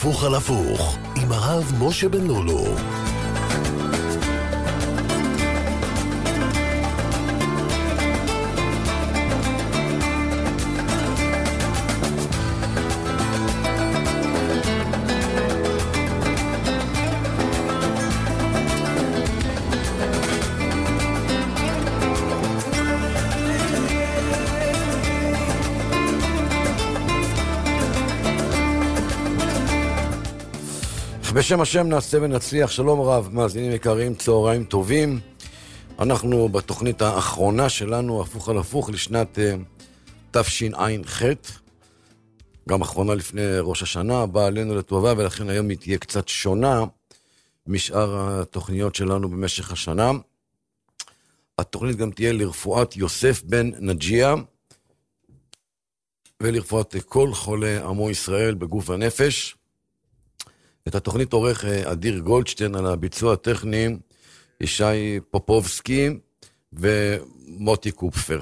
הפוך על הפוך, עם הרב משה בן לולו. בשם השם נעשה ונצליח. שלום רב, מאזינים יקרים, צהריים טובים. אנחנו בתוכנית האחרונה שלנו, הפוך על הפוך, לשנת תשע"ח, גם אחרונה לפני ראש השנה, באה עלינו לטובה, ולכן היום היא תהיה קצת שונה משאר התוכניות שלנו במשך השנה. התוכנית גם תהיה לרפואת יוסף בן נג'יה, ולרפואת כל חולי עמו ישראל בגוף הנפש. את התוכנית עורך אדיר גולדשטיין, על הביצוע הטכני ישי פופובסקי ומוטי קופפר.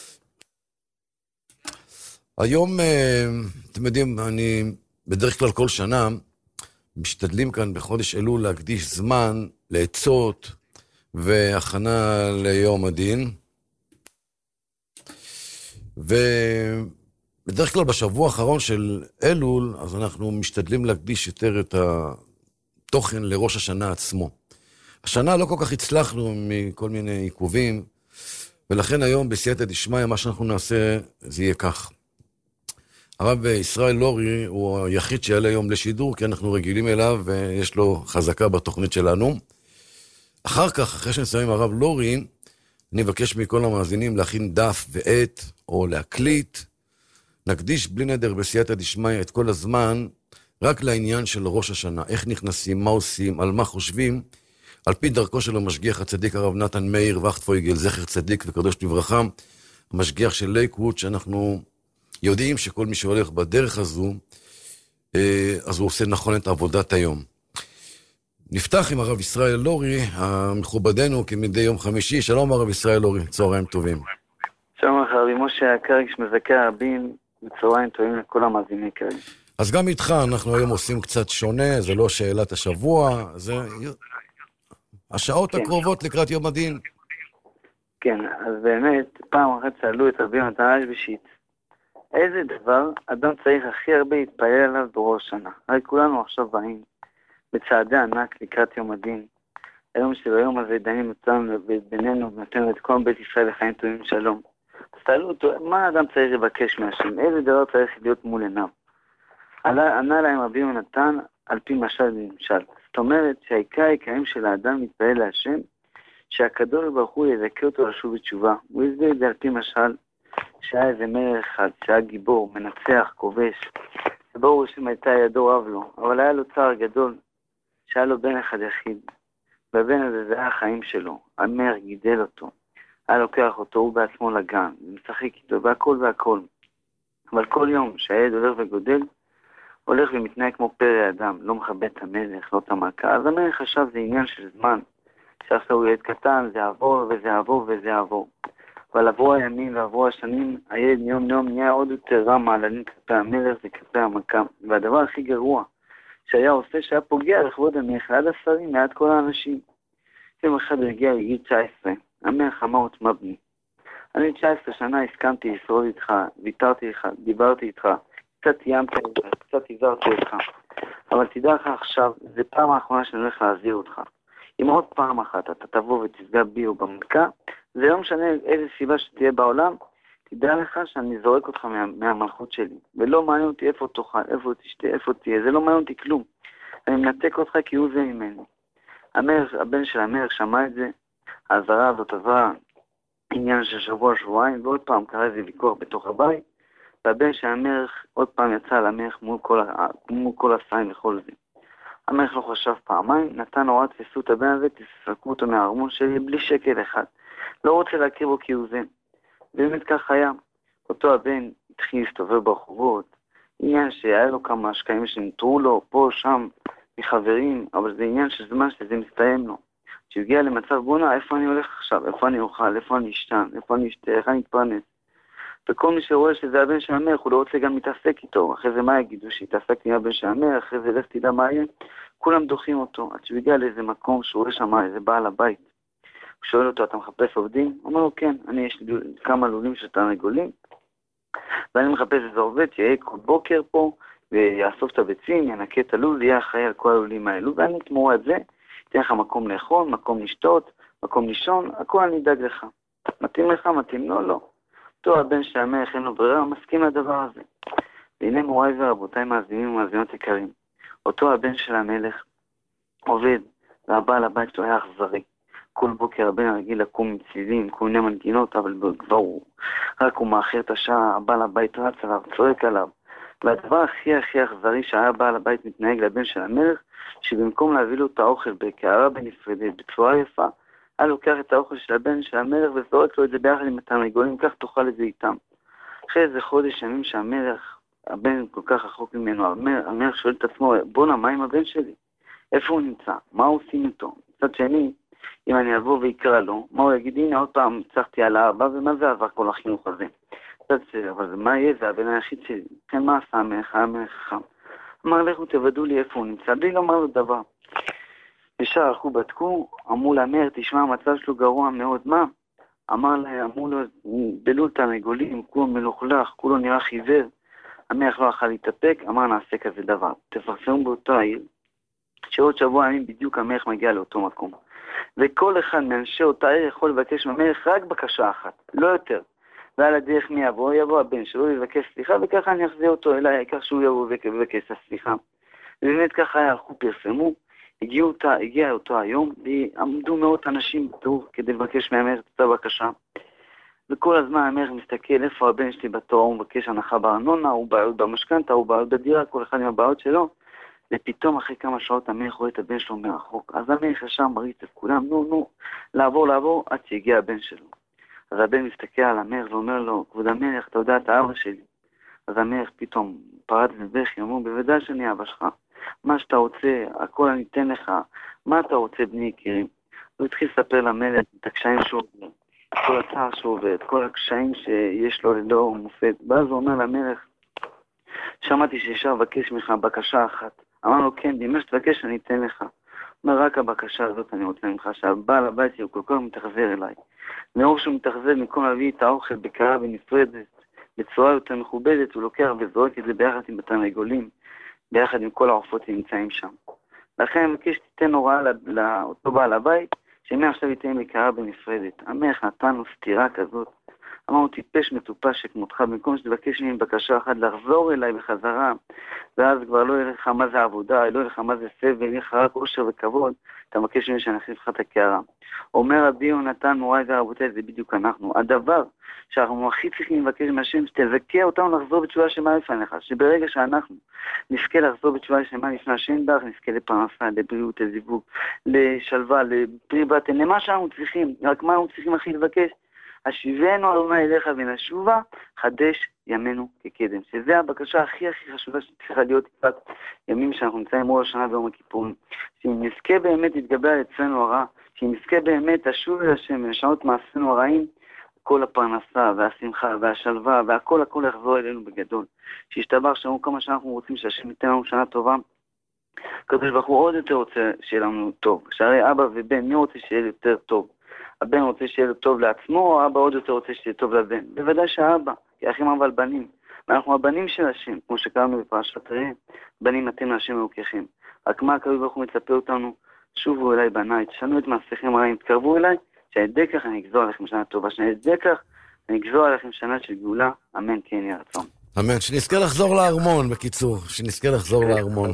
היום, אתם יודעים, אני בדרך כלל כל שנה משתדלים כאן בחודש אלול להקדיש זמן לעצות והכנה ליום הדין. בדרך כלל בשבוע האחרון של אלול, אז אנחנו משתדלים להקדיש יותר את התוכן לראש השנה עצמו. השנה לא כל כך הצלחנו מכל מיני עיכובים, ולכן היום בסייעתא דשמיא מה שאנחנו נעשה זה יהיה כך. הרב ישראל לורי הוא היחיד שיעלה היום לשידור, כי אנחנו רגילים אליו ויש לו חזקה בתוכנית שלנו. אחר כך, אחרי שנסיים הרב לורי, אני אבקש מכל המאזינים להכין דף ועט או להקליט, נקדיש בלי נדר בסייעתא דשמיא את כל הזמן רק לעניין של ראש השנה, איך נכנסים, מה עושים, על מה חושבים, על פי דרכו של המשגיח הצדיק הרב נתן מאיר וכטפויגל, זכר צדיק וקדוש לברכה, המשגיח של לייקווד, שאנחנו יודעים שכל מי שהולך בדרך הזו, אז הוא עושה נכון את עבודת היום. נפתח עם הרב ישראל לורי, המכובדנו כמדי יום חמישי. שלום הרב ישראל לורי, צהריים טובים. שלום לך רבי משה הקריק שמזכה רבים, וצהריים טובים לכל המאזינים יקרים. אז גם איתך אנחנו היום עושים קצת שונה, זה לא שאלת השבוע, זה השעות הקרובות לקראת יום הדין. כן, אז באמת, פעם אחת שאלו את רבי נתן אייבשיץ, איזה דבר אדם צריך הכי הרבה להתפלל עליו בראש שנה? הרי כולנו עכשיו באים בצעדי ענק לקראת יום הדין. היום שביום הזה דנים אותנו בינינו ונותנו את כל בית ישראל לחיים טובים שלום. אז שאלו אותו, מה האדם צריך לבקש מהשם? איזה דבר צריך להיות מול עיניו? ענה להם רבי נתן על פי משל ונמשל. זאת אומרת שהעיקר העיקרים של האדם מתפלל להשם, שהקדוש ברוך הוא יזכה אותו לשוב בתשובה. הוא הסביר את זה על פי משל, שהיה איזה מלך אחד, שהיה גיבור, מנצח, כובש, שברור שם הייתה ידו רב לו, אבל היה לו צער גדול, שהיה לו בן אחד יחיד, והבן הזה זה היה החיים שלו, המלך גידל אותו, היה לוקח אותו הוא בעצמו לגן, ומשחק איתו, והכל, אבל כל יום שהילד הולך וגודל, הולך ומתנהג כמו פרא אדם, לא מכבד את המלך, לא את המלכה. אז המלך חשב זה עניין של זמן, שעכשיו הוא ילד קטן, זה יעבור וזה יעבור וזה יעבור. אבל עברו הימים ועברו השנים, הילד מיום ליום נהיה עוד יותר רע מעללים כלפי המלך וכלפי המלכה. והדבר הכי גרוע שהיה עושה, שהיה פוגע לכבוד המלך, ליד השרים, ליד כל האנשים. יום אחד הגיע לגיל 19, המלך אמר לו, מה בני? אני 19 שנה הסכמתי לשרוד איתך, ויתרתי לך, דיברתי איתך, קצת תיימתי אותך, קצת הזהרתי אותך. אבל תדע לך עכשיו, זה פעם האחרונה שאני הולך להזהיר אותך. אם עוד פעם אחת אתה תבוא ותפגע בי או במלכה, זה לא משנה איזה סיבה שתהיה בעולם, תדע לך שאני זורק אותך מהמלכות שלי. ולא מעניין אותי איפה תאכל, איפה תשתה, איפה תהיה, זה לא מעניין אותי כלום. אני מנתק אותך כי הוא זה ממני. הבן של המלך שמע את זה, ההזרה הזאת עברה עניין של שבוע-שבועיים, ועוד פעם קרה איזה ויכוח בתוך הבית, והבן של המלך עוד פעם יצא למלך מול כל הסיים וכל זה. המלך לא חשב פעמיים, נתן הוראה, תפסו את הבן הזה, תספקו אותו מהארמון שלי בלי שקל אחד. לא רוצה להכיר בו כי הוא זה. באמת כך היה. אותו הבן התחיל להסתובב ברחובות, עניין שהיה לו כמה השקעים שנותרו לו, פה, שם, מחברים, אבל זה עניין של זמן שזה מסתיים לו. כשהוא הגיע למצב בונה, איפה אני הולך עכשיו? איפה אני אוכל? איפה אני אשתן? איפה אני אשתה? איך אני אתפרנס? וכל מי שרואה שזה הבן של המלך, הוא לא רוצה גם להתעסק איתו. אחרי זה מה יגידו? שהתעסק עם הבן של המלך, אחרי זה לך תדע מה יהיה. כולם דוחים אותו. עד שהוא הגיע לאיזה מקום שהוא רואה שם איזה בעל הבית. הוא שואל אותו, אתה מחפש עובדים? הוא אומר לו, כן, יש לי כמה לולים של תרנגולים, ואני מחפש איזה עובד שיהיה כל בוקר פה, ויאסוף את הביצים, ינקה את הלול, יהיה אחראי על כל הלולים האלו, ואני תמורת זה, תהיה לך מקום לאכול, מקום לשתות, מקום לישון, הכל אני אדאג לך. מתאים לך, מתאים לו, לא. אותו הבן של המלך אין לו ברירה, מסכים לדבר הזה. והנה מוריי ורבותיי מאזינים ומאזינות יקרים. אותו הבן של המלך עובד, והבעל הבית שלו היה אכזרי. כל בוקר הבן הרגיל לקום עם צלילים, כל מיני מנגינות, אבל כבר הוא מאחר את השעה, הבעל הבית רץ עליו, צועק עליו. והדבר הכי אכזרי שהיה בעל הבית מתנהג לבן של המלך, שבמקום להביא לו את האוכל בקערה בנפרדת, בצורה יפה, היה לוקח את האוכל של הבן של המלך וזורק לו את זה ביחד עם התרנגולים, כך תאכל את זה איתם. אחרי איזה חודש ימים שהמלך, הבן כל כך רחוק ממנו, המלך שואל את עצמו, בונה, מה עם הבן שלי? איפה הוא נמצא? מה עושים איתו? מצד שני, אם אני אבוא ויקרא לו, מה הוא יגיד? הנה עוד פעם צחתי על האבא, ומה זה עבר כל החינוך הזה? אבל מה יהיה? זה הבן היחיד שלי. כן, מה עשה המלך? המלך חכם. אמר לכו תוודאו לי איפה הוא נמצא, בלי לומר לו דבר. ישר הלכו בדקו, אמרו למלך, תשמע, המצב שלו גרוע מאוד. מה? אמרו לו, בלול תרנגולים, כולו מלוכלך, כולו נראה חיוור. המלך לא יכול להתאפק, אמר נעשה כזה דבר. תפרסמו באותו העיר, שעוד שבוע ימים בדיוק המלך מגיע לאותו מקום. וכל אחד מאנשי אותה עיר יכול לבקש מהמלך רק בקשה אחת, לא יותר. ועל הדרך מי יבוא? יבוא הבן שלו לבקש סליחה, וככה אני אחזיר אותו אליי, כך שהוא יבוא ובקש סליחה. ובאמת ככה הלכו, פרסמו, הגיע אותו היום, ועמדו מאות אנשים בתור כדי לבקש מהמלך את אותה בקשה. וכל הזמן המלך מסתכל איפה הבן שלי בתור, הוא מבקש הנחה בארנונה, הוא בעיות במשכנתה, הוא בעיות בדירה, כל אחד עם הבעיות שלו. ופתאום אחרי כמה שעות המלך רואה את הבן שלו מרחוק. אז המלך ישר מריץ את כולם, נו, לעבור, עד שהגיע הבן שלו. אז הבן מסתכל על המלך ואומר לו, כבוד המלך, אתה יודע את האבא שלי. אז המלך פתאום פרץ בבכי, אמרו, בוודאי שאני אבא שלך. מה שאתה רוצה, הכל אני אתן לך. מה אתה רוצה, בני יקירים? הוא התחיל לספר למלך את הקשיים שהוא עובר, את כל הצער שהוא עובר, את כל הקשיים שיש לו ללא מופת. ואז הוא אומר למלך, שמעתי שישר לבקש ממך בקשה אחת. אמר לו, כן, במה שתבקש אני אתן לך. אומר, רק הבקשה הזאת אני רוצה ממך, שהבעל הבית הוא כל כך מתחזר אליי. מרוב שהוא מתחזר, במקום להביא את האוכל בקרה ונפרדת, בצורה יותר מכובדת, הוא לוקח וזורק את זה ביחד עם התרנגולים, ביחד עם כל העופות שנמצאים שם. לכן אני מבקש תיתן הוראה לאותו בעל הבית, שמעכשיו ייתן בקרה ונפרדת. המלך נתן לו סתירה כזאת. אמרנו, טיפש מטופש שכמותך, במקום שתבקש ממני בקשה אחת לחזור אליי בחזרה, ואז כבר לא יהיה לך מה זה עבודה, לא יהיה לך מה זה סבל, יהיה לך רק אושר וכבוד, אתה מבקש ממני שאני אחליף לך את הקערה. אומר רבי יונתן, מוריי ורבותיי, זה בדיוק אנחנו. הדבר שאנחנו הכי צריכים לבקש מהשם, שתזכה אותנו לחזור בתשובה שלמה לפניך, שברגע שאנחנו נזכה לחזור בתשובה שלמה לפני השם בך, נזכה לפרנסה, לבריאות, לזיווג, לשלווה, לפרי בטן, למה שאנחנו צריכים, רק מה אנחנו צריכים הכי לבקש? השיבנו אדוני אליך ונשובה, חדש ימינו כקדם. שזה הבקשה הכי חשובה שצריכה להיות לקראת ימים שאנחנו נמצאים ראש השנה ביום הכיפורים. שאם נזכה באמת להתגבר אצלנו הרע, שאם נזכה באמת לשוב אל השם ולשנות מעשינו הרעים, כל הפרנסה והשמחה והשלווה והכל יחזור אלינו בגדול. שישתבח שלנו כמה שאנחנו רוצים שהשם ייתן לנו שנה טובה. הקדוש ברוך הוא עוד יותר רוצה שיהיה לנו טוב. שהרי אבא ובן, מי רוצה שיהיה יותר טוב? הבן רוצה שיהיה טוב לעצמו, או האבא עוד יותר רוצה שיהיה טוב לבן? בוודאי שהאבא, כי אחים אבל בנים. ואנחנו הבנים של השם, כמו שקראנו בפרשת ראה, בנים אתם להשם אלוקיכם. רק מה הקדוש ברוך הוא מצפה אותנו? שובו אליי בניי, תשנו את מעשיכם הרעים, תקרבו אליי, שעל ידי כך אני אגזור עליכם שנה טובה, שעל ידי כך אני אגזור עליכם שנה של גאולה, אמן כן יהיה רצון. אמן, שנזכה לחזור לארמון, בקיצור, שנזכה לחזור לארמון.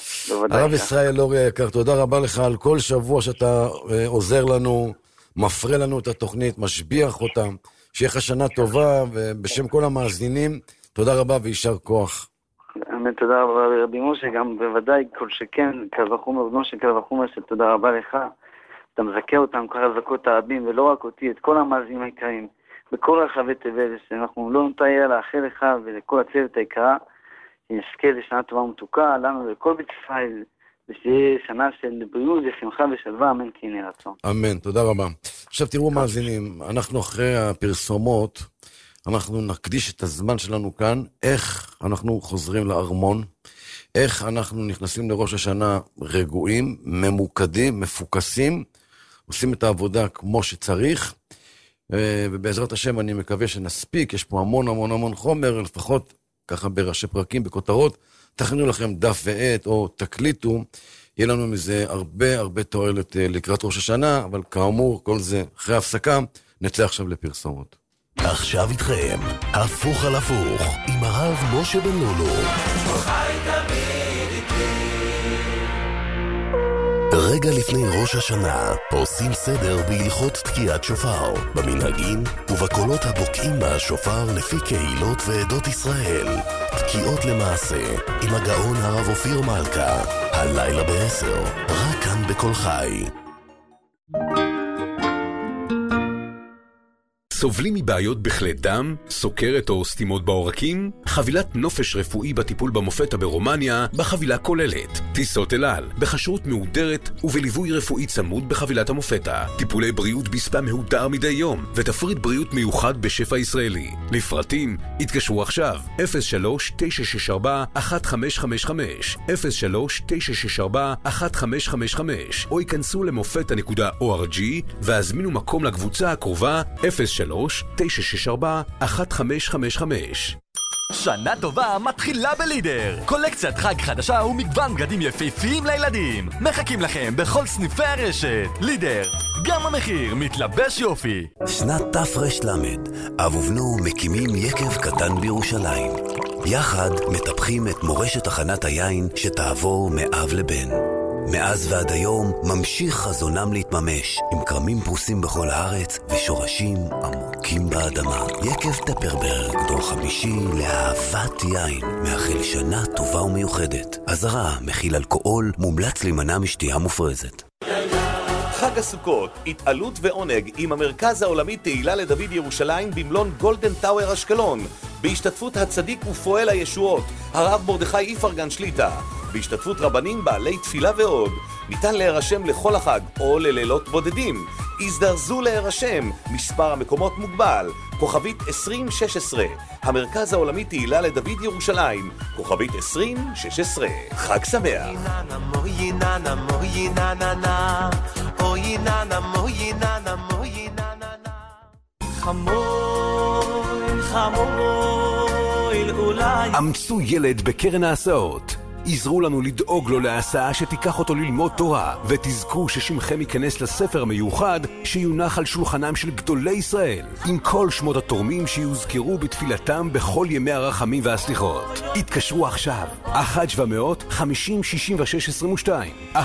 הרב ישראל אורי היקר, תודה רבה לך על כל שבוע שאתה עוזר לנו, מפרה לנו את התוכנית, משביח אותה, שיהיה לך שנה טובה, ובשם כל המאזינים, תודה רבה ויישר כוח. אמן, תודה רבה רבי משה, גם בוודאי כל שכן, קל וחומר, בנו של קל וחומר, שתודה רבה לך, אתה מזכה אותם, ככה זכות הרבים, ולא רק אותי, את כל המאזינים העיקריים, בכל רחבי תבל, שאנחנו לא נתאר לאחל לך ולכל הצוות העיקרה, שנזכה לשנה טובה ומתוקה, לנו ולכל בית ישראל, ושיהיה שנה של בריאות ושמחה ושלווה, אמן כן יהיה רצון. אמן, תודה רבה. עכשיו תראו מאזינים, אנחנו אחרי הפרסומות, אנחנו נקדיש את הזמן שלנו כאן, איך אנחנו חוזרים לארמון, איך אנחנו נכנסים לראש השנה רגועים, ממוקדים, מפוקסים, עושים את העבודה כמו שצריך, ובעזרת השם אני מקווה שנספיק, יש פה המון המון המון חומר, לפחות ככה בראשי פרקים, בכותרות, תכינו לכם דף ועט או תקליטו, יהיה לנו מזה הרבה הרבה תועלת לקראת ראש השנה, אבל כאמור, כל זה אחרי הפסקה, נצא עכשיו לפרסומות. עכשיו איתכם, הפוך על הפוך, עם הרב משה בן לולו. רגע לפני ראש השנה, עושים סדר בהלכות תקיעת שופר, במנהגים ובקולות הבוקעים מהשופר לפי קהילות ועדות ישראל. תקיעות למעשה, עם הגאון הרב אופיר מלכה, הלילה ב-10, רק כאן בכל חי. סובלים מבעיות בכלי דם, סוכרת או סתימות בעורקים? חבילת נופש רפואי בטיפול במופתה ברומניה בחבילה כוללת. טיסות אל על, בכשרות מהודרת ובליווי רפואי צמוד בחבילת המופתה. טיפולי בריאות בספה מהודר מדי יום ותפריט בריאות מיוחד בשפע ישראלי. לפרטים, התקשרו עכשיו 03-964-1555 03-964-1555 או ייכנסו למופתה.org והזמינו מקום לקבוצה הקרובה 03-964-1555. שנה טובה מתחילה בלידר. קולקציית חג חדשה ומגוון בגדים יפהפיים לילדים. מחכים לכם בכל סניפי הרשת. לידר, גם המחיר מתלבש יופי. שנת תר"ל, אב ובנו מקימים יקב קטן בירושלים. יחד מטפחים את מורשת הכנת היין שתעבור מאב לבן. מאז ועד היום ממשיך חזונם להתממש, עם קרמים פרוסים בכל הארץ ושורשים עמוקים באדמה. יקב טפרברג, דור 5 לאהבת יין, מאחל שנה טובה ומיוחדת. אזהרה, מכיל אלכוהול, מומלץ להימנע משתייה מופרזת. חג הסוכות, התעלות ועונג עם המרכז העולמי תהילה לדוד ירושלים במלון גולדן טאוור אשקלון, בהשתתפות הצדיק ופועל הישועות, הרב מרדכי איפרגן שליטה, בהשתתפות רבנים בעלי תפילה ועוד. ניתן להירשם לכל החג או ללילות בודדים. הזדרזו להירשם, מספר המקומות מוגבל. כוכבית 2016, המרכז העולמי תהילה לדוד ירושלים, כוכבית 2016. חג שמח. אמצו ילד בקרן ההסעות. עזרו לנו לדאוג לו להסעה שתיקח אותו ללמוד תורה, ותזכו ששמכם ייכנס לספר המיוחד שיונח על שולחנם של גדולי ישראל, עם כל שמות התורמים שיוזכרו בתפילתם בכל ימי הרחמים והסליחות. התקשרו עכשיו, 1-700-50-66-22, 1-700-50-66-22.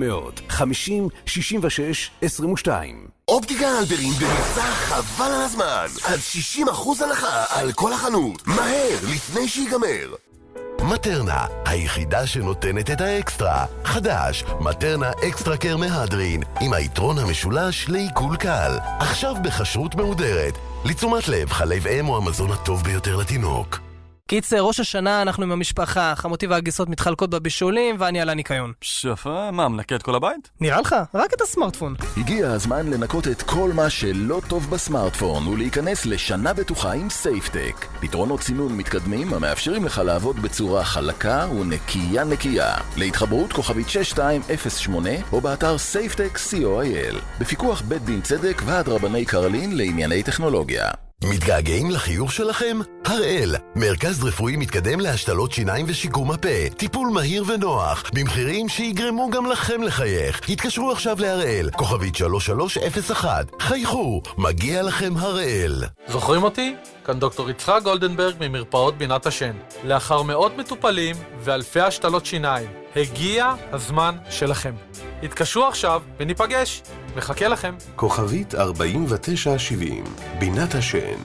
אופטיקה אלברין במבצע חבל על הזמן, עד 60% הנחה על כל החנות. מהר, לפני שיגמר. מטרנה, היחידה שנותנת את האקסטרה. חדש, מטרנה אקסטרה קר מהדרין, עם היתרון המשולש לעיכול קל. עכשיו בכשרות מהודרת. לתשומת לב, חלב אם הוא המזון הטוב ביותר לתינוק. קיצר, ראש השנה אנחנו עם המשפחה, חמותי והגיסות מתחלקות בבישולים ואני על הניקיון. שפה, מה, מנקה את כל הבית? נראה לך? רק את הסמארטפון. הגיע הזמן לנקות את כל מה שלא טוב בסמארטפון ולהיכנס לשנה בטוחה עם סייפטק. פתרונות סינון מתקדמים המאפשרים לך לעבוד בצורה חלקה ונקייה. להתחברות כוכבית 6208 או באתר safetech co.il. בפיקוח בית דין צדק ועד רבני קרלין לענייני טכנולוגיה. מתגעגעים לחיוך שלכם? הראל, מרכז רפואי מתקדם להשתלות שיניים ושיקום הפה. טיפול מהיר ונוח, במחירים שיגרמו גם לכם לחייך. התקשרו עכשיו להראל, כוכבית 3301. חייכו, מגיע לכם הראל. זוכרים אותי? כאן דוקטור יצחק גולדנברג ממרפאות בינת השן. לאחר מאות מטופלים ואלפי השתלות שיניים, הגיע הזמן שלכם. התקשרו עכשיו וניפגש. מחכה לכם. כוכבית 4970, בינת השן.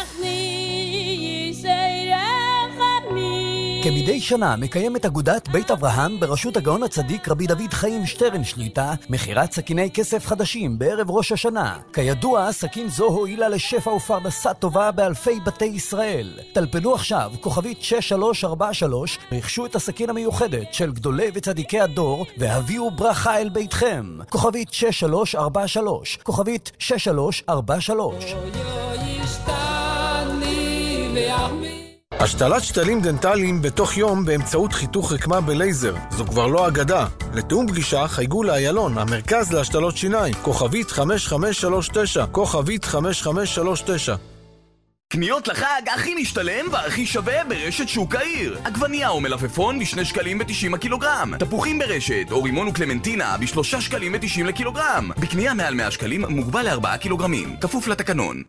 כמדי שנה מקיימת אגודת בית אברהם בראשות הגאון הצדיק רבי דוד חיים שטרן שליטה מכירת סכיני כסף חדשים בערב ראש השנה. כידוע, סכין זו הועילה לשפע ופרנסה טובה באלפי בתי ישראל. טלפנו עכשיו כוכבית 6343, רכשו את הסכין המיוחדת של גדולי וצדיקי הדור והביאו ברכה אל ביתכם. כוכבית 6343, כוכבית 6343. השתלת שתלים דנטליים בתוך יום באמצעות חיתוך רקמה בלייזר. זו כבר לא אגדה. לתאום פגישה חייגו לאיילון, המרכז להשתלות שיניים, כוכבית 5539, כוכבית 5539. קניות לחג הכי משתלם והכי שווה ברשת שוק העיר. עגבנייה או מלפפון ב2 שקלים ו90 הקילוגרם. תפוחים ברשת או רימון וקלמנטינה ב3 שקלים ו90 לקילוגרם. בקנייה מעל 100 שקלים מוגבל ל4 קילוגרמים. כפוף לתקנון.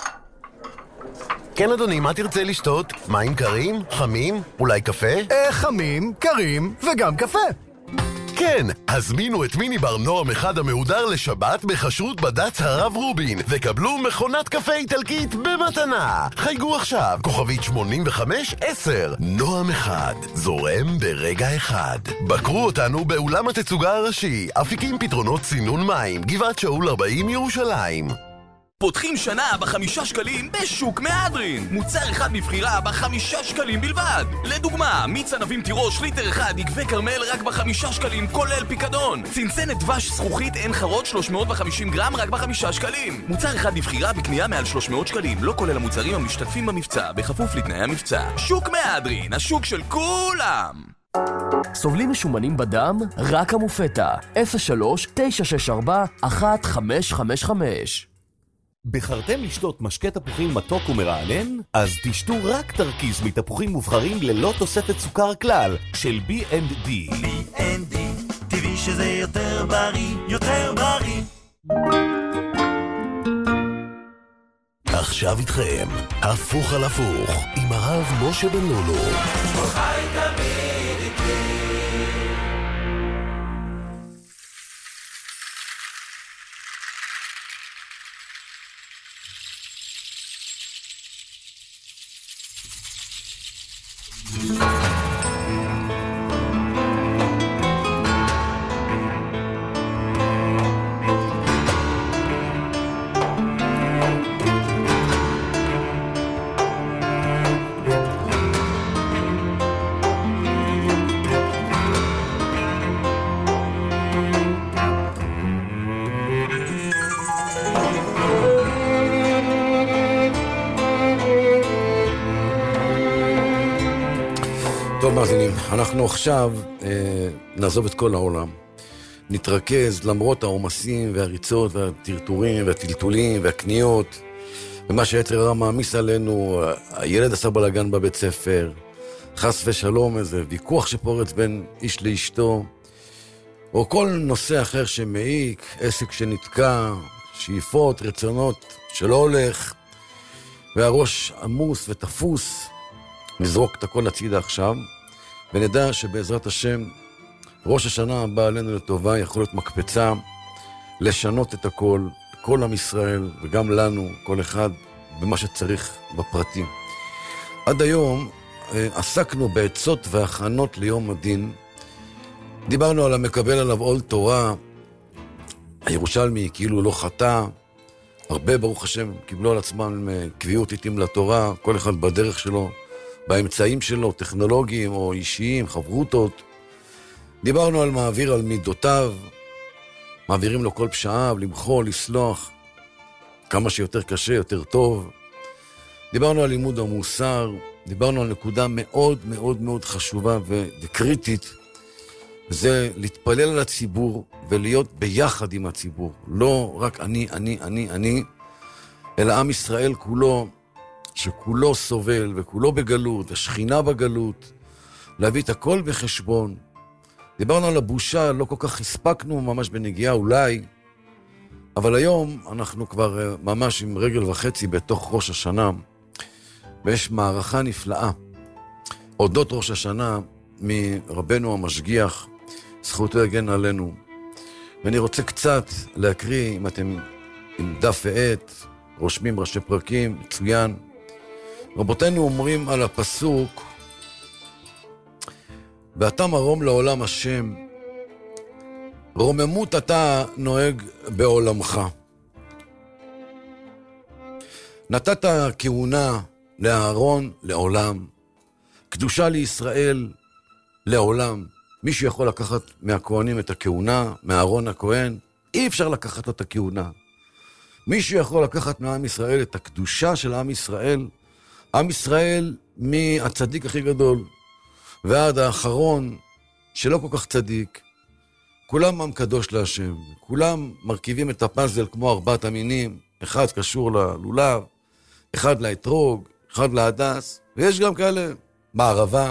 כן אדוני, מה תרצה לשתות? מים קרים? חמים? אולי קפה? חמים, קרים וגם קפה. כן, הזמינו את מיני בר נועם אחד המהודר לשבת בחשרות בד"ץ הרב רובין וקבלו מכונת קפה איטלקית במתנה. חייגו עכשיו, כוכבית 8510. נועם אחד, זורם ברגע אחד. בקרו אותנו באולם התצוגה הראשי, אפיקים פתרונות צינון מים, גבעת שאול 40 ירושלים. פותחים שנה ב5 שקלים בשוק מהדרין. מוצר אחד מבחירה ב5 שקלים בלבד. לדוגמה, מיץ ענבים תירוש ליטר אחד יקבי קרמל רק ב5 שקלים כולל פיקדון. צנצנת דבש זכוכית עין חרוד 350 גרם רק ב5 שקלים. מוצר אחד מבחירה בקנייה מעל 300 שקלים, לא כולל המוצרים המשתתפים במבצע, בכפוף לתנאי המבצע. שוק מהדרין, השוק של כולם. סובלים משומנים בדם? רק המופטה. 03-964-1555. בחרתם לשתות משקה תפוחים מתוק ומרענן? אז תשתו רק תרכיז מתפוחים מובחרים ללא תוספת סוכר כלל של B&D. B&D, טבעי שזה יותר בריא, יותר בריא. עכשיו איתכם, הפוך על הפוך, עם הרב משה בן לולו. חי תמיד איתי. מאזינים, אנחנו עכשיו נעזוב את כל העולם, נתרכז למרות העומסים והריצות והטרטורים והטלטולים והקניות ומה שיצר הרע מעמיס עלינו. הילד עשה בלגן בבית ספר, חס ושלום איזה ויכוח שפורץ בין איש לאשתו, או כל נושא אחר שמעיק, עסק שנתקע, שאיפות, רצונות שלא הולך, והראש עמוס ותפוס. נזרוק את הכל הצידה עכשיו, ונדע שבעזרת השם, ראש השנה הבא עלינו לטובה יכול להיות מקפצה, לשנות את הכל, כל עם ישראל וגם לנו, כל אחד במה שצריך בפרטים. עד היום עסקנו בעצות והכנות ליום הדין, דיברנו על המקבל עליו עול תורה, הירושלמי כאילו לא חטא, הרבה ברוך השם קיבלו על עצמם קביעות איתים לתורה, כל אחד בדרך שלו, באמצעים שלו, טכנולוגיים או אישיים, חברותות. דיברנו על מעביר על מידותיו, מעבירים לו כל פשעיו, למחול, לסלוח, כמה שיותר קשה, יותר טוב. דיברנו על לימוד המוסר, דיברנו על נקודה מאוד מאוד מאוד חשובה וקריטית, זה להתפלל על הציבור ולהיות ביחד עם הציבור. לא רק אני, אלא עם ישראל כולו, שכולו סובל וכולו בגלות, השכינה בגלות, להביא את הכל בחשבון. דיברנו על הבושה, לא כל כך הספקנו ממש בנגיעה אולי, אבל היום אנחנו כבר ממש עם רגל וחצי בתוך ראש השנה, ויש מערכה נפלאה. אודות ראש השנה מרבנו המשגיח, זכותו יגן עלינו. ואני רוצה קצת להקריא, אם אתם עם דף ועט, רושמים ראשי פרקים, מצוין. רבותינו אומרים על הפסוק, ואתה מרום לעולם השם, רוממות אתה נוהג בעולמך. נתת כהונה לאהרון לעולם, קדושה לישראל לעולם. מישהו יכול לקחת מהכהנים את הכהונה, מאהרון הכהן? אי אפשר לקחת לו את הכהונה. מישהו יכול לקחת מעם ישראל את הקדושה של עם ישראל? עם ישראל, מהצדיק הכי גדול ועד האחרון שלא כל כך צדיק, כולם עם קדוש להשם, כולם מרכיבים את הפאזל כמו 4 המינים, אחד קשור ללולב, אחד לאתרוג, אחד להדס, ויש גם כאלה בערבה,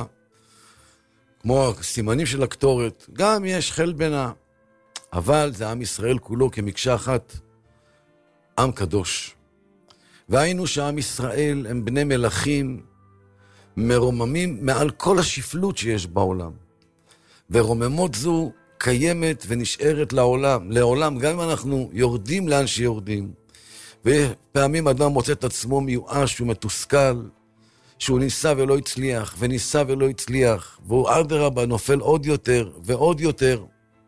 כמו הסימנים של הקטורת, גם יש חל בינה, אבל זה עם ישראל כולו כמקשה אחת, עם קדוש. והיינו שעם ישראל הם בני מלכים, מרוממים מעל כל השפלות שיש בעולם. ורוממות זו קיימת ונשארת לעולם, גם אם אנחנו יורדים לאן שיורדים. ופעמים אדם מוצא את עצמו מיואש ומתוסכל, שהוא ניסה ולא הצליח, וניסה ולא הצליח, והוא אדרבה נופל עוד יותר ועוד יותר.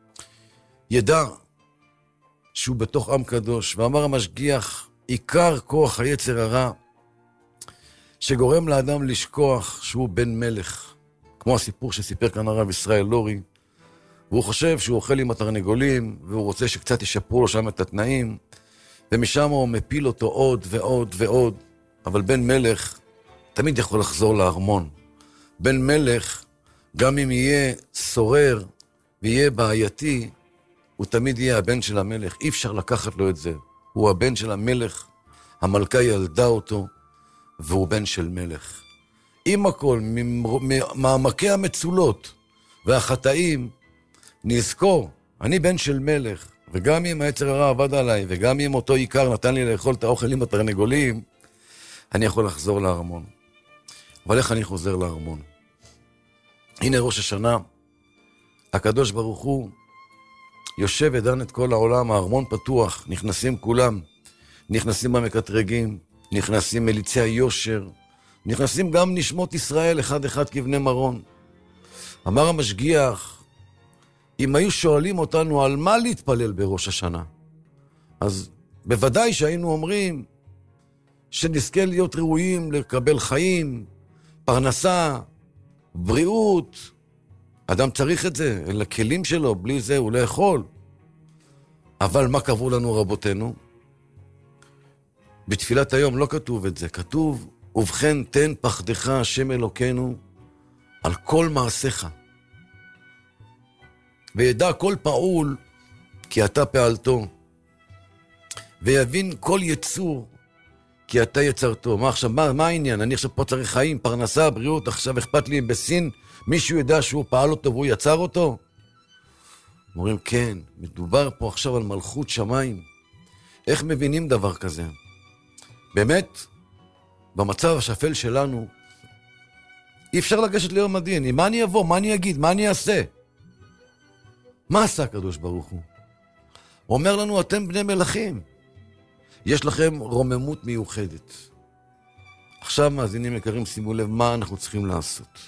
ידע שהוא בתוך עם קדוש, ואמר המשגיח, עיקר כוח היצר הרע, שגורם לאדם לשכוח שהוא בן מלך, כמו הסיפור שסיפר כאן הרב ישראל לורי, והוא חושב שהוא אוכל עם התרנגולים, והוא רוצה שקצת ישפרו לו שם את התנאים, ומשם הוא מפיל אותו עוד ועוד ועוד, אבל בן מלך תמיד יכול לחזור לארמון. בן מלך, גם אם יהיה סורר ויהיה בעייתי, הוא תמיד יהיה הבן של המלך, אי אפשר לקחת לו את זה. הוא הבן של המלך, המלכה ילדה אותו, והוא בן של מלך. עם הכל, ממעמקי המצולות והחטאים, נזכור, אני בן של מלך, וגם אם היצר הרע עבד עליי, וגם אם אותו עיקר נתן לי לאכול את האוכל עם התרנגולים, אני יכול לחזור לארמון. אבל איך אני חוזר לארמון? הנה ראש השנה, הקדוש ברוך הוא יושב ודן את כל העולם, הארמון פתוח, נכנסים כולם, נכנסים המקטרגים, נכנסים מליצי היושר, נכנסים גם נשמות ישראל אחד אחד כבני מרון. אמר המשגיח, אם היו שואלים אותנו על מה להתפלל בראש השנה, אז בוודאי שהיינו אומרים שנזכה להיות ראויים לקבל חיים, פרנסה, בריאות. אדם צריך את זה, אלה כלים שלו, בלי זה הוא לא יכול. אבל מה קבעו לנו רבותינו? בתפילת היום לא כתוב את זה, כתוב, ובכן תן פחדך השם אלוקינו על כל מעשיך. וידע כל פעול כי אתה פעלתו. ויבין כל יצור כי אתה יצרתו. מה עכשיו, מה העניין? אני עכשיו פה צריך חיים, פרנסה, בריאות, עכשיו אכפת לי אם בסין מישהו ידע שהוא פעל אותו והוא יצר אותו? אומרים, כן, מדובר פה עכשיו על מלכות שמיים. איך מבינים דבר כזה? באמת, במצב השפל שלנו, אי אפשר לגשת ליום הדין. מה אני אבוא? מה אני אגיד? מה אני אעשה? מה עשה הקדוש ברוך הוא? הוא אומר לנו, אתם בני מלכים. יש לכם רוממות מיוחדת. עכשיו מאזינים יקרים, שימו לב מה אנחנו צריכים לעשות.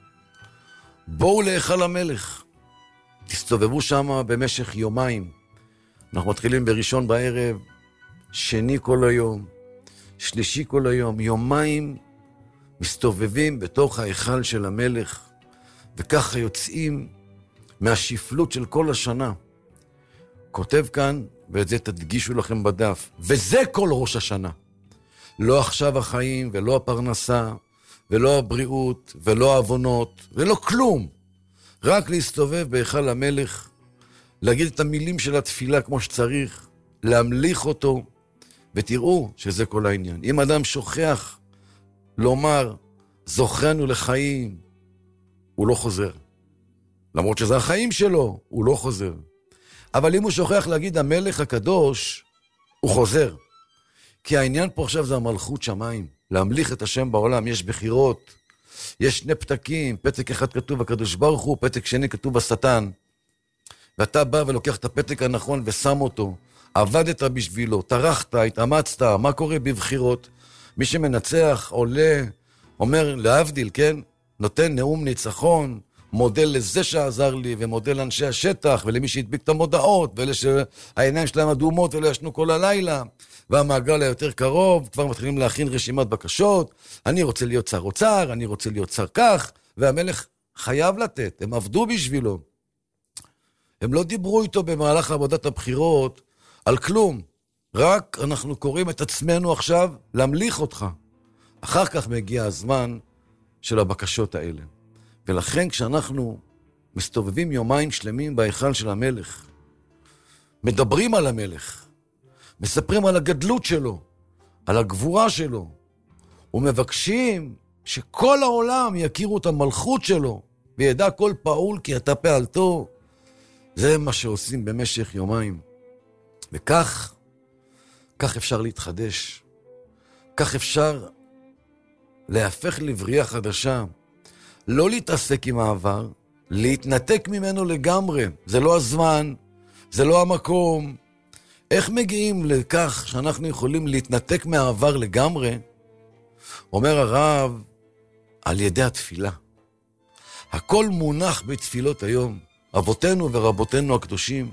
בואו להיכל המלך. תסתובבו שם במשך יומיים. אנחנו מתחילים בראשון בערב, שני כל היום, שלישי כל היום, יומיים מסתובבים בתוך ההיכל של המלך, וככה יוצאים מהשפלות של כל השנה. כותב כאן, ואת זה תדגישו לכם בדף, וזה כל ראש השנה. לא עכשיו החיים, ולא הפרנסה, ולא הבריאות, ולא העוונות, ולא כלום. רק להסתובב בהיכל המלך, להגיד את המילים של התפילה כמו שצריך, להמליך אותו, ותראו שזה כל העניין. אם אדם שוכח לומר, זוכרנו לחיים, הוא לא חוזר. למרות שזה החיים שלו, הוא לא חוזר. אבל אם הוא שוכח להגיד המלך הקדוש, הוא חוזר. כי העניין פה עכשיו זה המלכות שמיים. להמליך את השם בעולם, יש בחירות, יש שני פתקים, פתק אחד כתוב הקדוש ברוך הוא, פתק שני כתוב השטן. ואתה בא ולוקח את הפתק הנכון ושם אותו. עבדת בשבילו, טרחת, התאמצת, מה קורה בבחירות? מי שמנצח, עולה, אומר להבדיל, כן? נותן נאום ניצחון, מודל לזה שעזר לי, ומודל לאנשי השטח, ולמי שהדביק את המודעות, ואלה שהעיניים שלהם אדומות ולא ישנו כל הלילה, והמעגל היותר קרוב, כבר מתחילים להכין רשימת בקשות, אני רוצה להיות שר אוצר, אני רוצה להיות שר כך, והמלך חייב לתת, הם עבדו בשבילו. הם לא דיברו איתו במהלך עבודת הבחירות על כלום, רק אנחנו קוראים את עצמנו עכשיו להמליך אותך. אחר כך מגיע הזמן של הבקשות האלה. ולכן כשאנחנו מסתובבים יומיים שלמים בהיכל של המלך, מדברים על המלך, מספרים על הגדלות שלו, על הגבורה שלו, ומבקשים שכל העולם יכירו את המלכות שלו, וידע כל פעול כי אתה פעלתו, זה מה שעושים במשך יומיים. וכך אפשר להתחדש. כך אפשר להפך לבריאה חדשה. לא להתעסק עם העבר, להתנתק ממנו לגמרי. זה לא הזמן, זה לא המקום. איך מגיעים לכך שאנחנו יכולים להתנתק מהעבר לגמרי? אומר הרב, על ידי התפילה. הכל מונח בתפילות היום. אבותינו ורבותינו הקדושים,